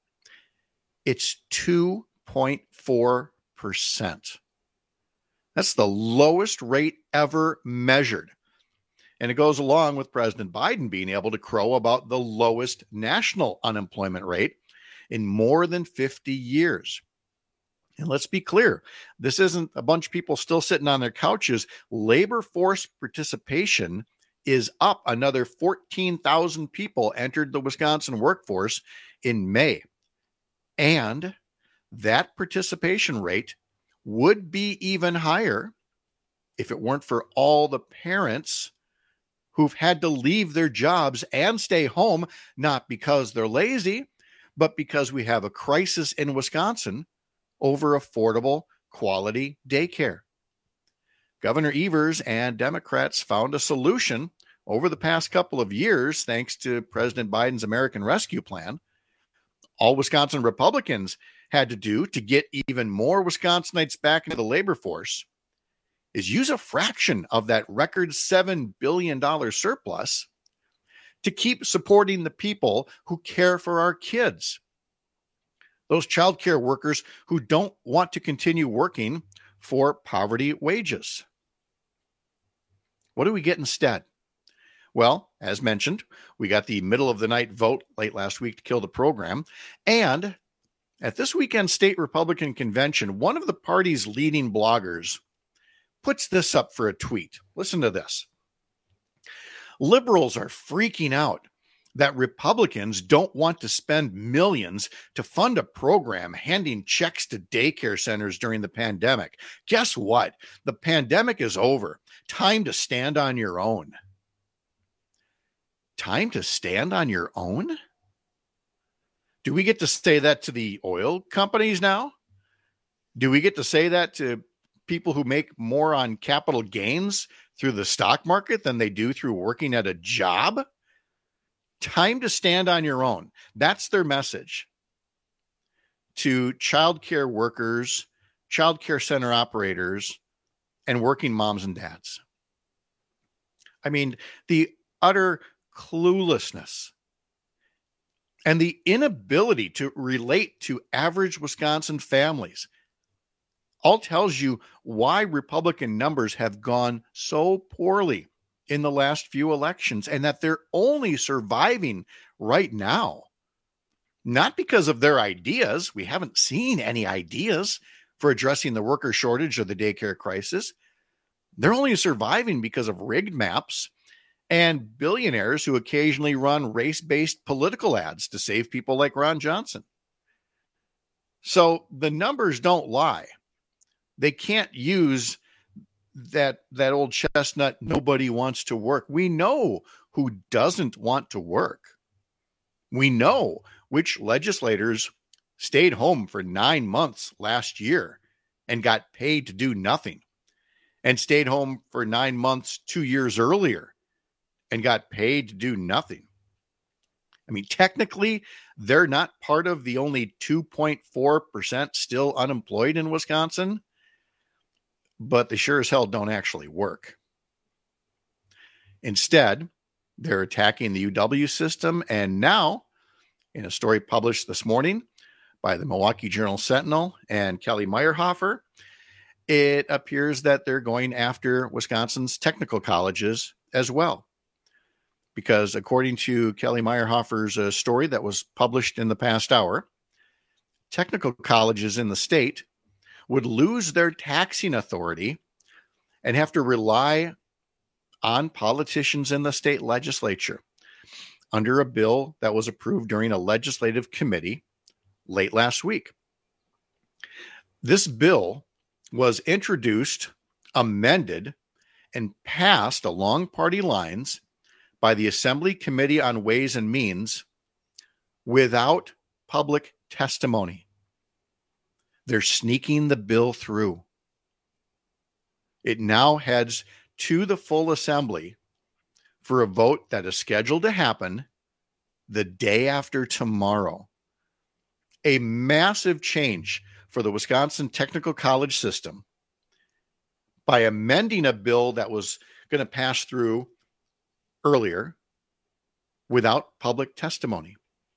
[SPEAKER 30] It's two point four percent. That's the lowest rate ever measured. And it goes along with President Biden being able to crow about the lowest national unemployment rate in more than fifty years. And let's be clear, this isn't a bunch of people still sitting on their couches. Labor force participation is up. Another fourteen thousand people entered the Wisconsin workforce in May. And that participation rate would be even higher if it weren't for all the parents who've had to leave their jobs and stay home, not because they're lazy, but because we have a crisis in Wisconsin over affordable, quality daycare. Governor Evers and Democrats found a solution over the past couple of years, thanks to President Biden's American Rescue Plan. All Wisconsin Republicans had to do to get even more Wisconsinites back into the labor force is use a fraction of that record seven billion dollars surplus to keep supporting the people who care for our kids. Those childcare workers who don't want to continue working for poverty wages. What do we get instead? Well, as mentioned, we got the middle of the night vote late last week to kill the program. And At this weekend's state Republican convention, one of the party's leading bloggers puts this up for a tweet. Listen to this. Liberals are freaking out that Republicans don't want to spend millions to fund a program handing checks to daycare centers during the pandemic. Guess what? The pandemic is over. Time to stand on your own. Time to stand on your own? Do we get to say that to the oil companies now? Do we get to say that to people who make more on capital gains through the stock market than they do through working at a job? Time to stand on your own. That's their message to childcare workers, childcare center operators, and working moms and dads. I mean, the utter cluelessness and the inability to relate to average Wisconsin families all tells you why Republican numbers have gone so poorly in the last few elections, and that they're only surviving right now, not because of their ideas. We haven't seen any ideas for addressing the worker shortage or the daycare crisis. They're only surviving because of rigged maps and billionaires who occasionally run race-based political ads to save people like Ron Johnson. So the numbers don't lie. They can't use that that old chestnut, nobody wants to work. We know who doesn't want to work. We know which legislators stayed home for nine months last year and got paid to do nothing, and stayed home for nine months two years earlier and got paid to do nothing. I mean, technically, they're not part of the only two point four percent still unemployed in Wisconsin, but they sure as hell don't actually work. Instead, they're attacking the U W system, and now, in a story published this morning by the Milwaukee Journal Sentinel and Kelly Meyerhofer, it appears that they're going after Wisconsin's technical colleges as well. Because according to Kelly Meyerhofer's uh, story that was published in the past hour, technical colleges in the state would lose their taxing authority and have to rely on politicians in the state legislature under a bill that was approved during a legislative committee late last week. This bill was introduced, amended, and passed along party lines by the Assembly Committee on Ways and Means without public testimony. They're sneaking the bill through. It now heads to the full assembly for a vote that is scheduled to happen the day after tomorrow. A massive change for the Wisconsin Technical College system by amending a bill that was going to pass through earlier without public testimony.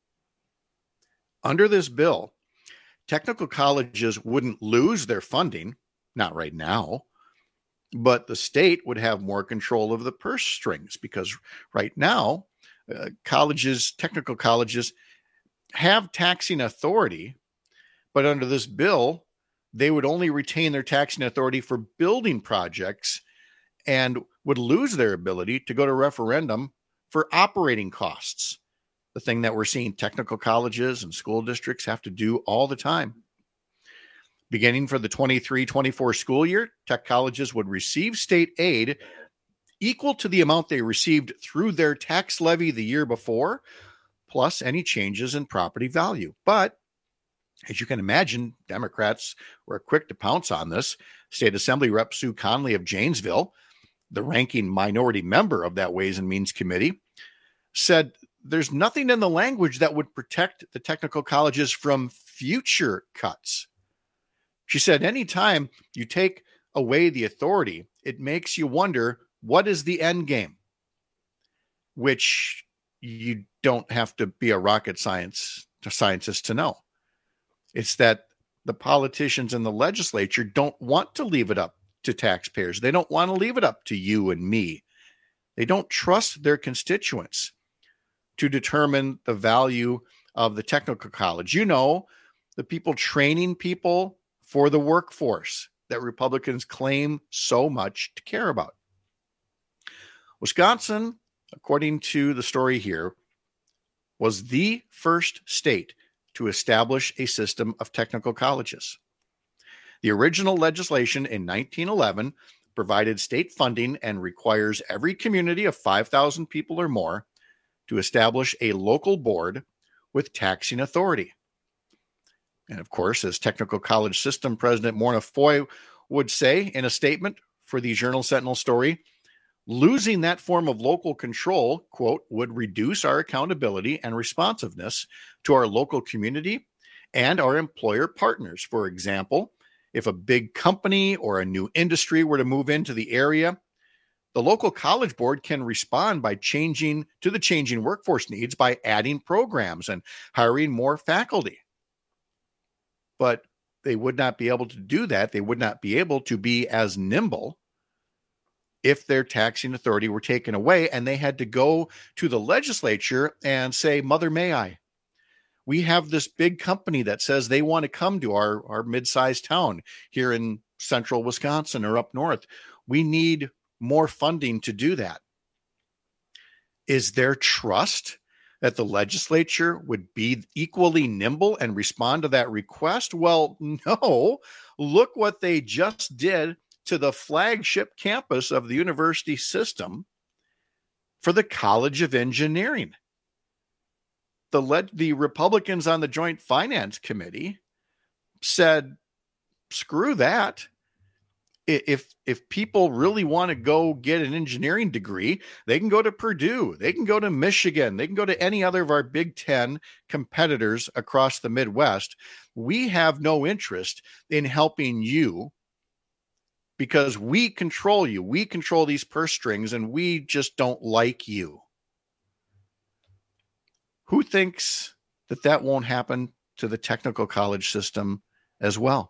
[SPEAKER 30] Under this bill, technical colleges wouldn't lose their funding, not right now, but the state would have more control of the purse strings, because right now, uh, colleges, technical colleges have taxing authority, but under this bill, they would only retain their taxing authority for building projects and would lose their ability to go to referendum for operating costs, the thing that we're seeing technical colleges and school districts have to do all the time. Beginning for the twenty-three twenty-four school year, tech colleges would receive state aid equal to the amount they received through their tax levy the year before, plus any changes in property value. But as you can imagine, Democrats were quick to pounce on this. State Assembly Rep Sue Conley of Janesville, the ranking minority member of that Ways and Means Committee, said there's nothing in the language that would protect the technical colleges from future cuts. She said, anytime you take away the authority, it makes you wonder, what is the end game? Which you don't have to be a rocket science scientist to know. It's that the politicians in the legislature don't want to leave it up to taxpayers. They don't want to leave it up to you and me. They don't trust their constituents to determine the value of the technical college. You know, the people training people for the workforce that Republicans claim so much to care about. Wisconsin, according to the story here, was the first state to establish a system of technical colleges. The original legislation in nineteen eleven provided state funding and requires every community of five thousand people or more to establish a local board with taxing authority. And of course, as Technical College System President Morna Foy would say in a statement for the Journal Sentinel story, losing that form of local control, quote, would reduce our accountability and responsiveness to our local community and our employer partners. For example, if a big company or a new industry were to move into the area, the local college board can respond by changing to the changing workforce needs by adding programs and hiring more faculty. But they would not be able to do that. They would not be able to be as nimble if their taxing authority were taken away and they had to go to the legislature and say, Mother, may I? We have this big company that says they want to come to our, our mid-sized town here in central Wisconsin or up north. We need more funding to do that. Is there trust that the legislature would be equally nimble and respond to that request? Well, no. Look what they just did to the flagship campus of the university system for the College of Engineering. The, le- the Republicans on the Joint Finance Committee said, screw that. If if people really want to go get an engineering degree, they can go to Purdue, they can go to Michigan, they can go to any other of our Big Ten competitors across the Midwest. We have no interest in helping you because we control you. We control these purse strings and we just don't like you. Who thinks that that won't happen to the technical college system as well?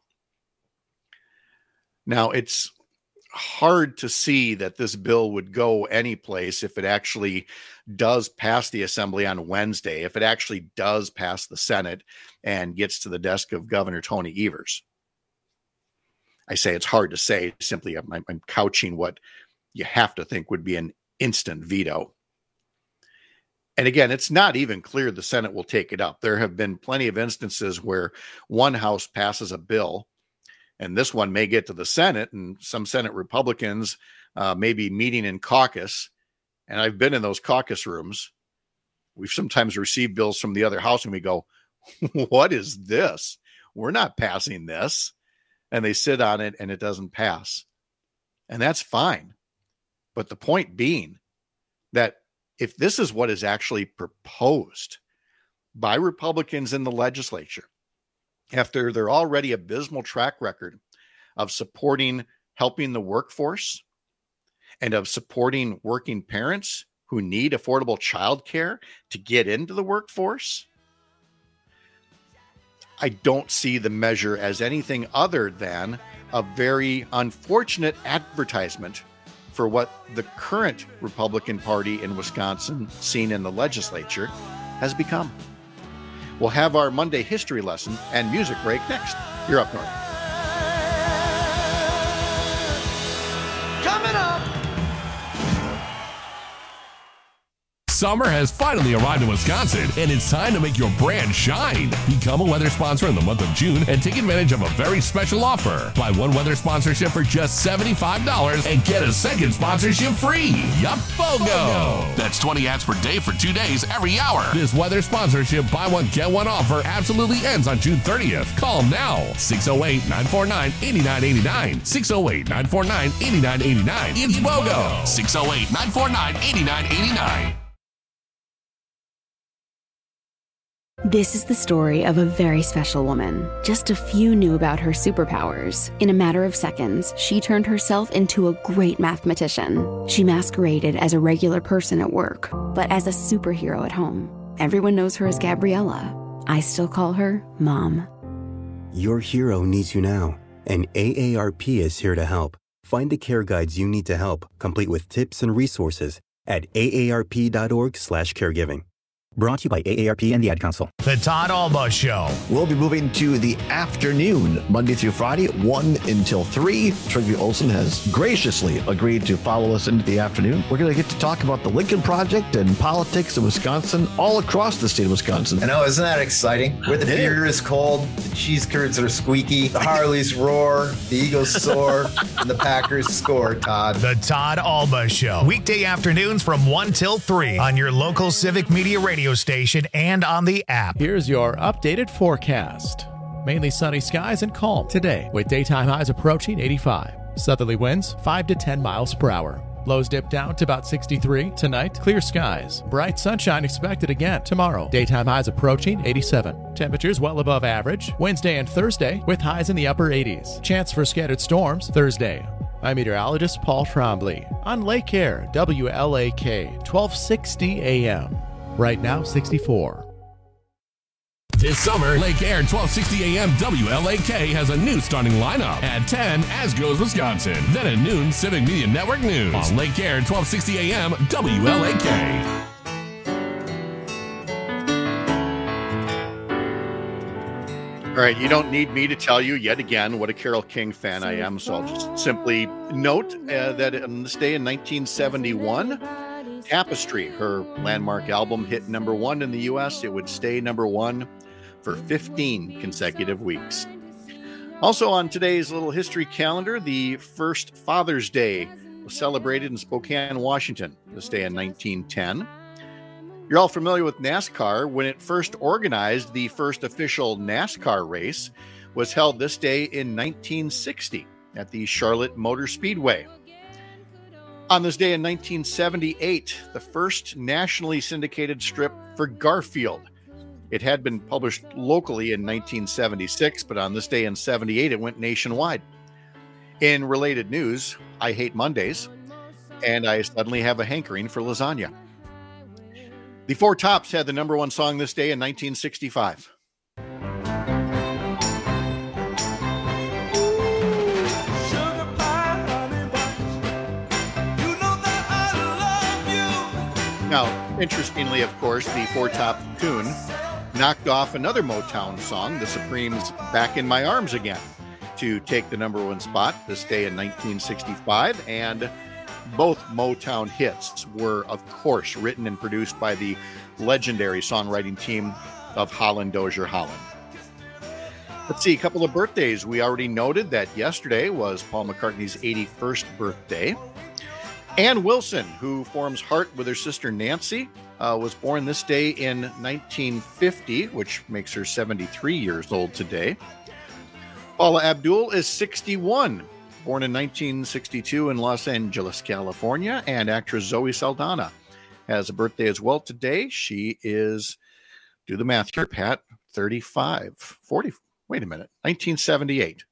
[SPEAKER 30] Now, it's hard to see that this bill would go anyplace if it actually does pass the Assembly on Wednesday, if it actually does pass the Senate and gets to the desk of Governor Tony Evers. I say it's hard to say, simply I'm, I'm couching what you have to think would be an instant veto. And again, it's not even clear the Senate will take it up. There have been plenty of instances where one house passes a bill, and this one may get to the Senate, and some Senate Republicans uh, may be meeting in caucus. And I've been in those caucus rooms. We've sometimes received bills from the other house, and we go, what is this? We're not passing this. And they sit on it, and it doesn't pass. And that's fine. But the point being that if this is what is actually proposed by Republicans in the legislature, after their already abysmal track record of supporting helping the workforce and of supporting working parents who need affordable childcare to get into the workforce, I don't see the measure as anything other than a very unfortunate advertisement for what the current Republican Party in Wisconsin, seen in the legislature, has become. We'll have our Monday history lesson and music break next. You're up north.
[SPEAKER 1] Coming up. Summer has finally arrived in Wisconsin, and it's time to make your brand shine. Become a weather sponsor in the month of June and take advantage of a very special offer. Buy one weather sponsorship for just seventy-five dollars and get a second sponsorship free. Yup, BOGO! That's twenty ads per day for two days every hour. This weather sponsorship buy one, get one offer absolutely ends on June thirtieth. Call now. six oh eight, nine four nine, eight nine eight nine. six oh eight, nine four nine, eight nine eight nine. It's BOGO! six oh eight, nine four nine, eight nine eight nine.
[SPEAKER 3] This is the story of a very special woman. Just a few knew about her superpowers. In a matter of seconds, she turned herself into a great mathematician. She masqueraded as a regular person at work, but as a superhero at home. Everyone knows her as Gabriella. I still call her Mom.
[SPEAKER 4] Your hero needs you now, and A A R P is here to help. Find the care guides you need to help, complete with tips and resources at A A R P dot org slash caregiving. Brought to you by A A R P and the Ad Council.
[SPEAKER 5] The Todd Alba Show.
[SPEAKER 6] We'll be moving to the afternoon, Monday through Friday, one until three. Trygve Olsen has graciously agreed to follow us into the afternoon. We're going to get to talk about the Lincoln Project and politics in Wisconsin, all across the state of Wisconsin.
[SPEAKER 7] I know, isn't that exciting? Where the beer is cold, the cheese curds are squeaky, the Harleys roar, the Eagles soar, and the Packers score, Todd.
[SPEAKER 5] The Todd Alba Show. Weekday afternoons from one till three on your local Civic Media radio station and on the app.
[SPEAKER 16] Here's your updated forecast. Mainly sunny skies and calm today, with daytime highs approaching eighty-five. Southerly winds five to ten miles per hour. Lows dip down to about sixty-three. Tonight, clear skies. Bright sunshine expected again tomorrow. Daytime highs approaching eighty-seven. Temperatures well above average Wednesday and Thursday, with highs in the upper eighties. Chance for scattered storms Thursday. I'm meteorologist Paul Trombley on Lake Air, W L A K, twelve sixty A M. Right now, sixty-four.
[SPEAKER 1] This summer, Lake Air twelve sixty A M W L A K has a new starting lineup. At ten, As Goes Wisconsin. Then at noon, Civic Media Network News. On Lake Air twelve sixty A M W L A K.
[SPEAKER 30] All right, you don't need me to tell you yet again what a Carole King fan I am, so I'll just simply note uh, that on this day in nineteen seventy-one, Tapestry, her landmark album, hit number one in the U S. It would stay number one for fifteen consecutive weeks. Also on today's little history calendar, the first Father's Day was celebrated in Spokane, Washington, this day in nineteen ten. You're all familiar with NASCAR. When it first organized, the first official NASCAR race was held this day in nineteen sixty at the Charlotte Motor Speedway. On this day in nineteen seventy-eight, the first nationally syndicated strip for Garfield. It had been published locally in nineteen seventy-six, but on this day in seventy-eight, it went nationwide. In related news, I hate Mondays, and I suddenly have a hankering for lasagna. The Four Tops had the number one song this day in nineteen sixty-five. Now, interestingly, of course, the Four Top tune knocked off another Motown song, The Supremes' Back in My Arms Again, to take the number one spot this day in nineteen sixty-five. And both Motown hits were, of course, written and produced by the legendary songwriting team of Holland Dozier Holland. Let's see, a couple of birthdays. We already noted that yesterday was Paul McCartney's eighty-first birthday. Ann Wilson, who forms Heart with her sister Nancy, uh, was born this day in nineteen fifty, which makes her seventy-three years old today. Paula Abdul is sixty-one, born in nineteen sixty-two in Los Angeles, California. And actress Zoe Saldana has a birthday as well today. She is, do the math here, Pat, thirty-five, forty, wait a minute, nineteen seventy-eight.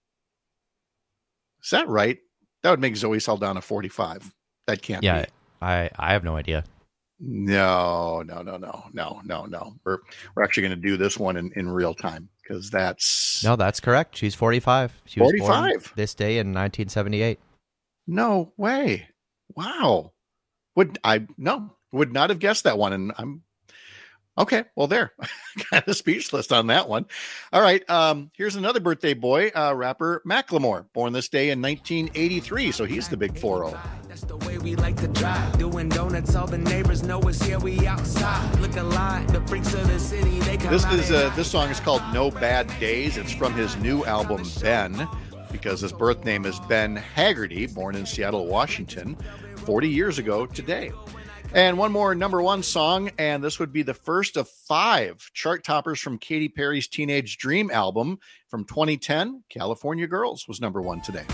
[SPEAKER 30] Is that right? That would make Zoe Saldana forty-five. That can't
[SPEAKER 31] yeah,
[SPEAKER 30] be.
[SPEAKER 31] I, I have no idea.
[SPEAKER 30] No, no, no, no, no, no, no. We're we're actually going to do this one in, in real time because that's...
[SPEAKER 31] No, that's correct. She's forty-five. She
[SPEAKER 30] forty-five?
[SPEAKER 31] Was born this day in nineteen seventy-eight.
[SPEAKER 30] No way. Wow. Would I... No, would not have guessed that one. And I'm... Okay, well, there. Kind of speechless on that one. All right, um, here's another birthday boy, uh, rapper Macklemore, born this day in nineteen eighty-three, so he's the big four oh.
[SPEAKER 17] That's the way we like to drive. Doing donuts, all the neighbors know us here, we outside. Look alive, the freaks of the city, they come
[SPEAKER 30] This
[SPEAKER 17] out
[SPEAKER 30] is uh, this song is called No Bad Days. It's from his new album, Ben, because his birth name is Ben Haggerty, born in Seattle, Washington, forty years ago today. And one more number one song, and this would be the first of five chart toppers from Katy Perry's Teenage Dream album from twenty ten. California Girls was number one today.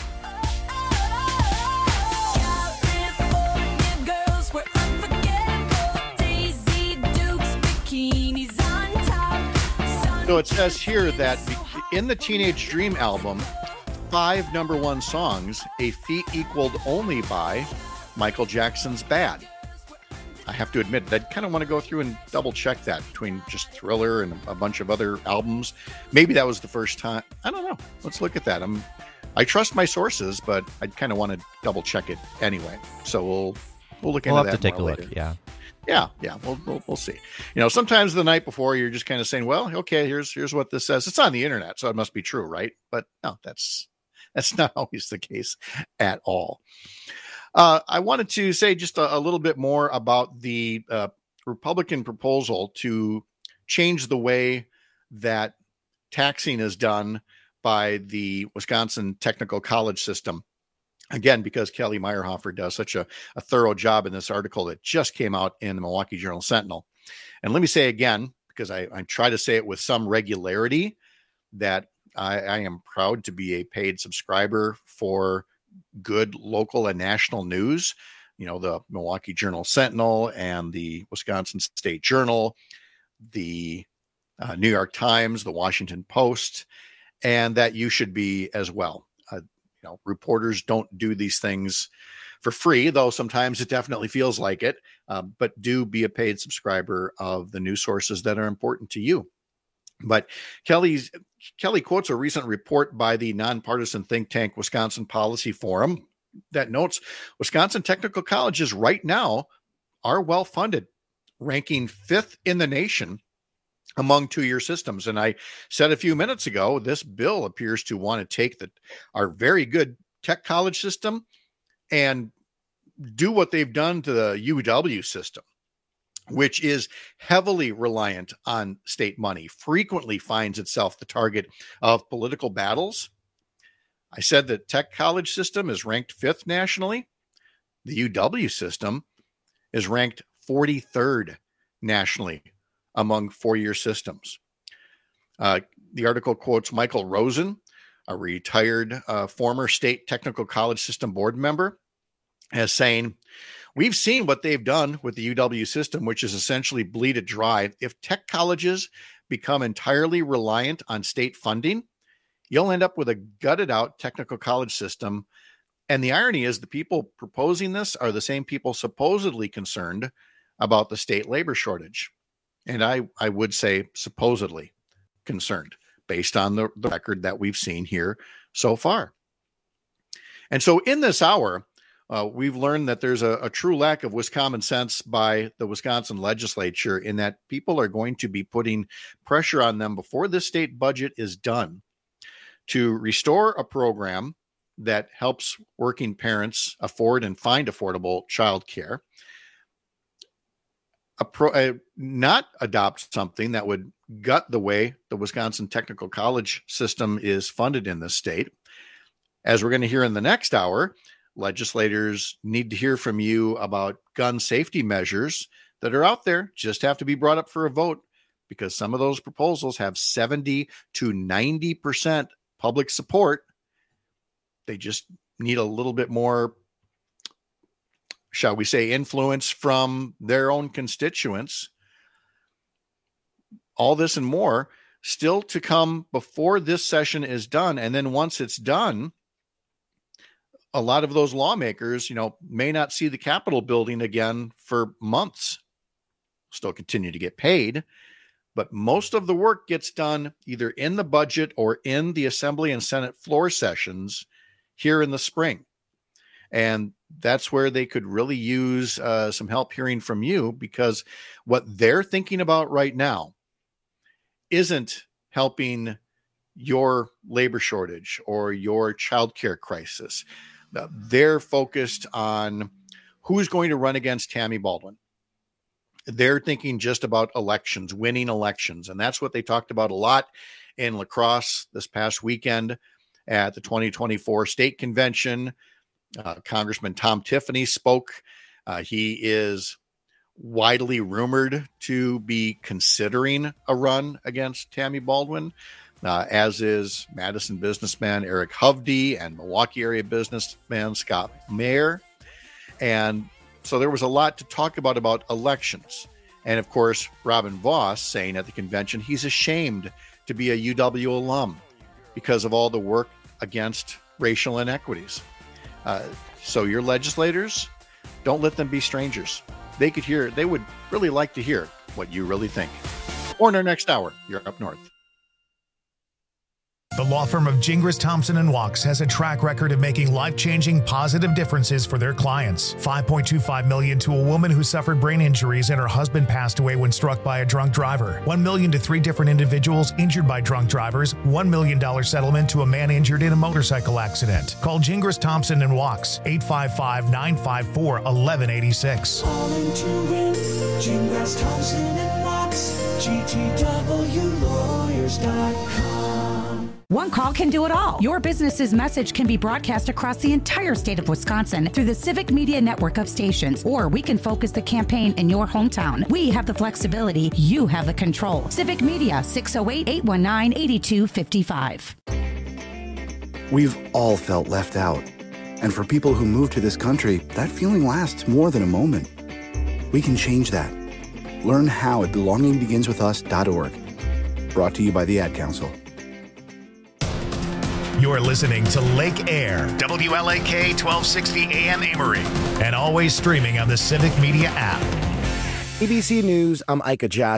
[SPEAKER 30] So it says here that in the Teenage Dream album, five number one songs, a feat equaled only by Michael Jackson's Bad. I have to admit, I'd kind of want to go through and double check that between just Thriller and a bunch of other albums. Maybe that was the first time. I don't know. Let's look at that. I'm, I trust my sources, but I'd kind of want to double check it anyway. So we'll we'll look into
[SPEAKER 31] we'll
[SPEAKER 30] that.
[SPEAKER 31] We'll have to take a
[SPEAKER 30] more
[SPEAKER 31] look.
[SPEAKER 30] later.
[SPEAKER 31] Yeah.
[SPEAKER 30] Yeah, yeah, we'll, we'll we'll see. You know, sometimes the night before you're just kind of saying, "Well, okay, here's here's what this says." It's on the internet, so it must be true, right? But no, that's that's not always the case at all. Uh, I wanted to say just a, a little bit more about the uh, Republican proposal to change the way that taxing is done by the Wisconsin Technical College system. Again, because Kelly Meyerhofer does such a, a thorough job in this article that just came out in the Milwaukee Journal Sentinel. And let me say again, because I, I try to say it with some regularity, that I, I am proud to be a paid subscriber for good local and national news. You know, the Milwaukee Journal Sentinel and the Wisconsin State Journal, the uh, New York Times, the Washington Post, and that you should be as well. Uh, you know, reporters don't do these things for free, though sometimes it definitely feels like it. Uh, but do be a paid subscriber of the news sources that are important to you. But Kelly's Kelly quotes a recent report by the nonpartisan think tank Wisconsin Policy Forum that notes Wisconsin technical colleges right now are well funded, ranking fifth in the nation among two-year systems. And I said a few minutes ago, this bill appears to want to take the our very good tech college system and do what they've done to the U W system, which is heavily reliant on state money, frequently finds itself the target of political battles. I said the tech college system is ranked fifth nationally. The U W system is ranked forty-third nationally among four-year systems. Uh, the article quotes Michael Rosen, a retired uh, former state technical college system board member, as saying, "We've seen what they've done with the U W system, which is essentially bleed it dry. If tech colleges become entirely reliant on state funding, you'll end up with a gutted out technical college system." And the irony is the people proposing this are the same people supposedly concerned about the state labor shortage. And I, I would say supposedly concerned based on the, the record that we've seen here so far. And so in this hour, Uh, we've learned that there's a, a true lack of Wisconsin sense by the Wisconsin legislature in that people are going to be putting pressure on them before this state budget is done to restore a program that helps working parents afford and find affordable child care, a pro, a, not adopt something that would gut the way the Wisconsin Technical College system is funded in this state. As we're going to hear in the next hour, legislators need to hear from you about gun safety measures that are out there, just have to be brought up for a vote, because some of those proposals have seventy to ninety percent public support. They just need a little bit more, shall we say, influence from their own constituents. All this and more still to come before this session is done. And then once it's done, a lot of those lawmakers, you know, may not see the Capitol building again for months. Still continue to get paid, but most of the work gets done either in the budget or in the Assembly and Senate floor sessions here in the spring. And that's where they could really use uh, some help hearing from you, because what they're thinking about right now isn't helping your labor shortage or your childcare crisis. They're focused on who's going to run against Tammy Baldwin. They're thinking just about elections, winning elections. And that's what they talked about a lot in La Crosse this past weekend at the twenty twenty-four state convention. Uh, Congressman Tom Tiffany spoke. Uh, he is widely rumored to be considering a run against Tammy Baldwin. Uh, as is Madison businessman Eric Hovde and Milwaukee area businessman Scott Mayer. And so there was a lot to talk about about elections. And of course, Robin Voss saying at the convention he's ashamed to be a U W alum because of all the work against racial inequities. Uh, so your legislators, don't let them be strangers. They could hear, they would really like to hear what you really think. Or in our next hour, you're up north.
[SPEAKER 5] The law firm of Gingras, Thompson and Wachs has a track record of making life-changing positive differences for their clients. five point two five million dollars to a woman who suffered brain injuries and her husband passed away when struck by a drunk driver. one million dollars to three different individuals injured by drunk drivers. one million dollars settlement to a man injured in a motorcycle accident. Call Gingras, Thompson and Wachs, eight five five, nine five four, one one eight six.
[SPEAKER 17] All in to win. Gingras, Thompson and Wachs. G T W lawyers dot com.
[SPEAKER 18] One call can do it all. Your business's message can be broadcast across the entire state of Wisconsin through the Civic Media network of stations, or we can focus the campaign in your hometown. We have the flexibility. You have the control. Civic Media, six oh eight, eight one nine, eight two five five.
[SPEAKER 19] We've all felt left out. And for people who move to this country, that feeling lasts more than a moment. We can change that. Learn how at belonging begins with us dot org. Brought to you by the Ad Council.
[SPEAKER 5] You're listening to Lake Air, W L A K twelve sixty A M Amory, and always streaming on the Civic Media app.
[SPEAKER 20] A B C News, I'm Ika Josh.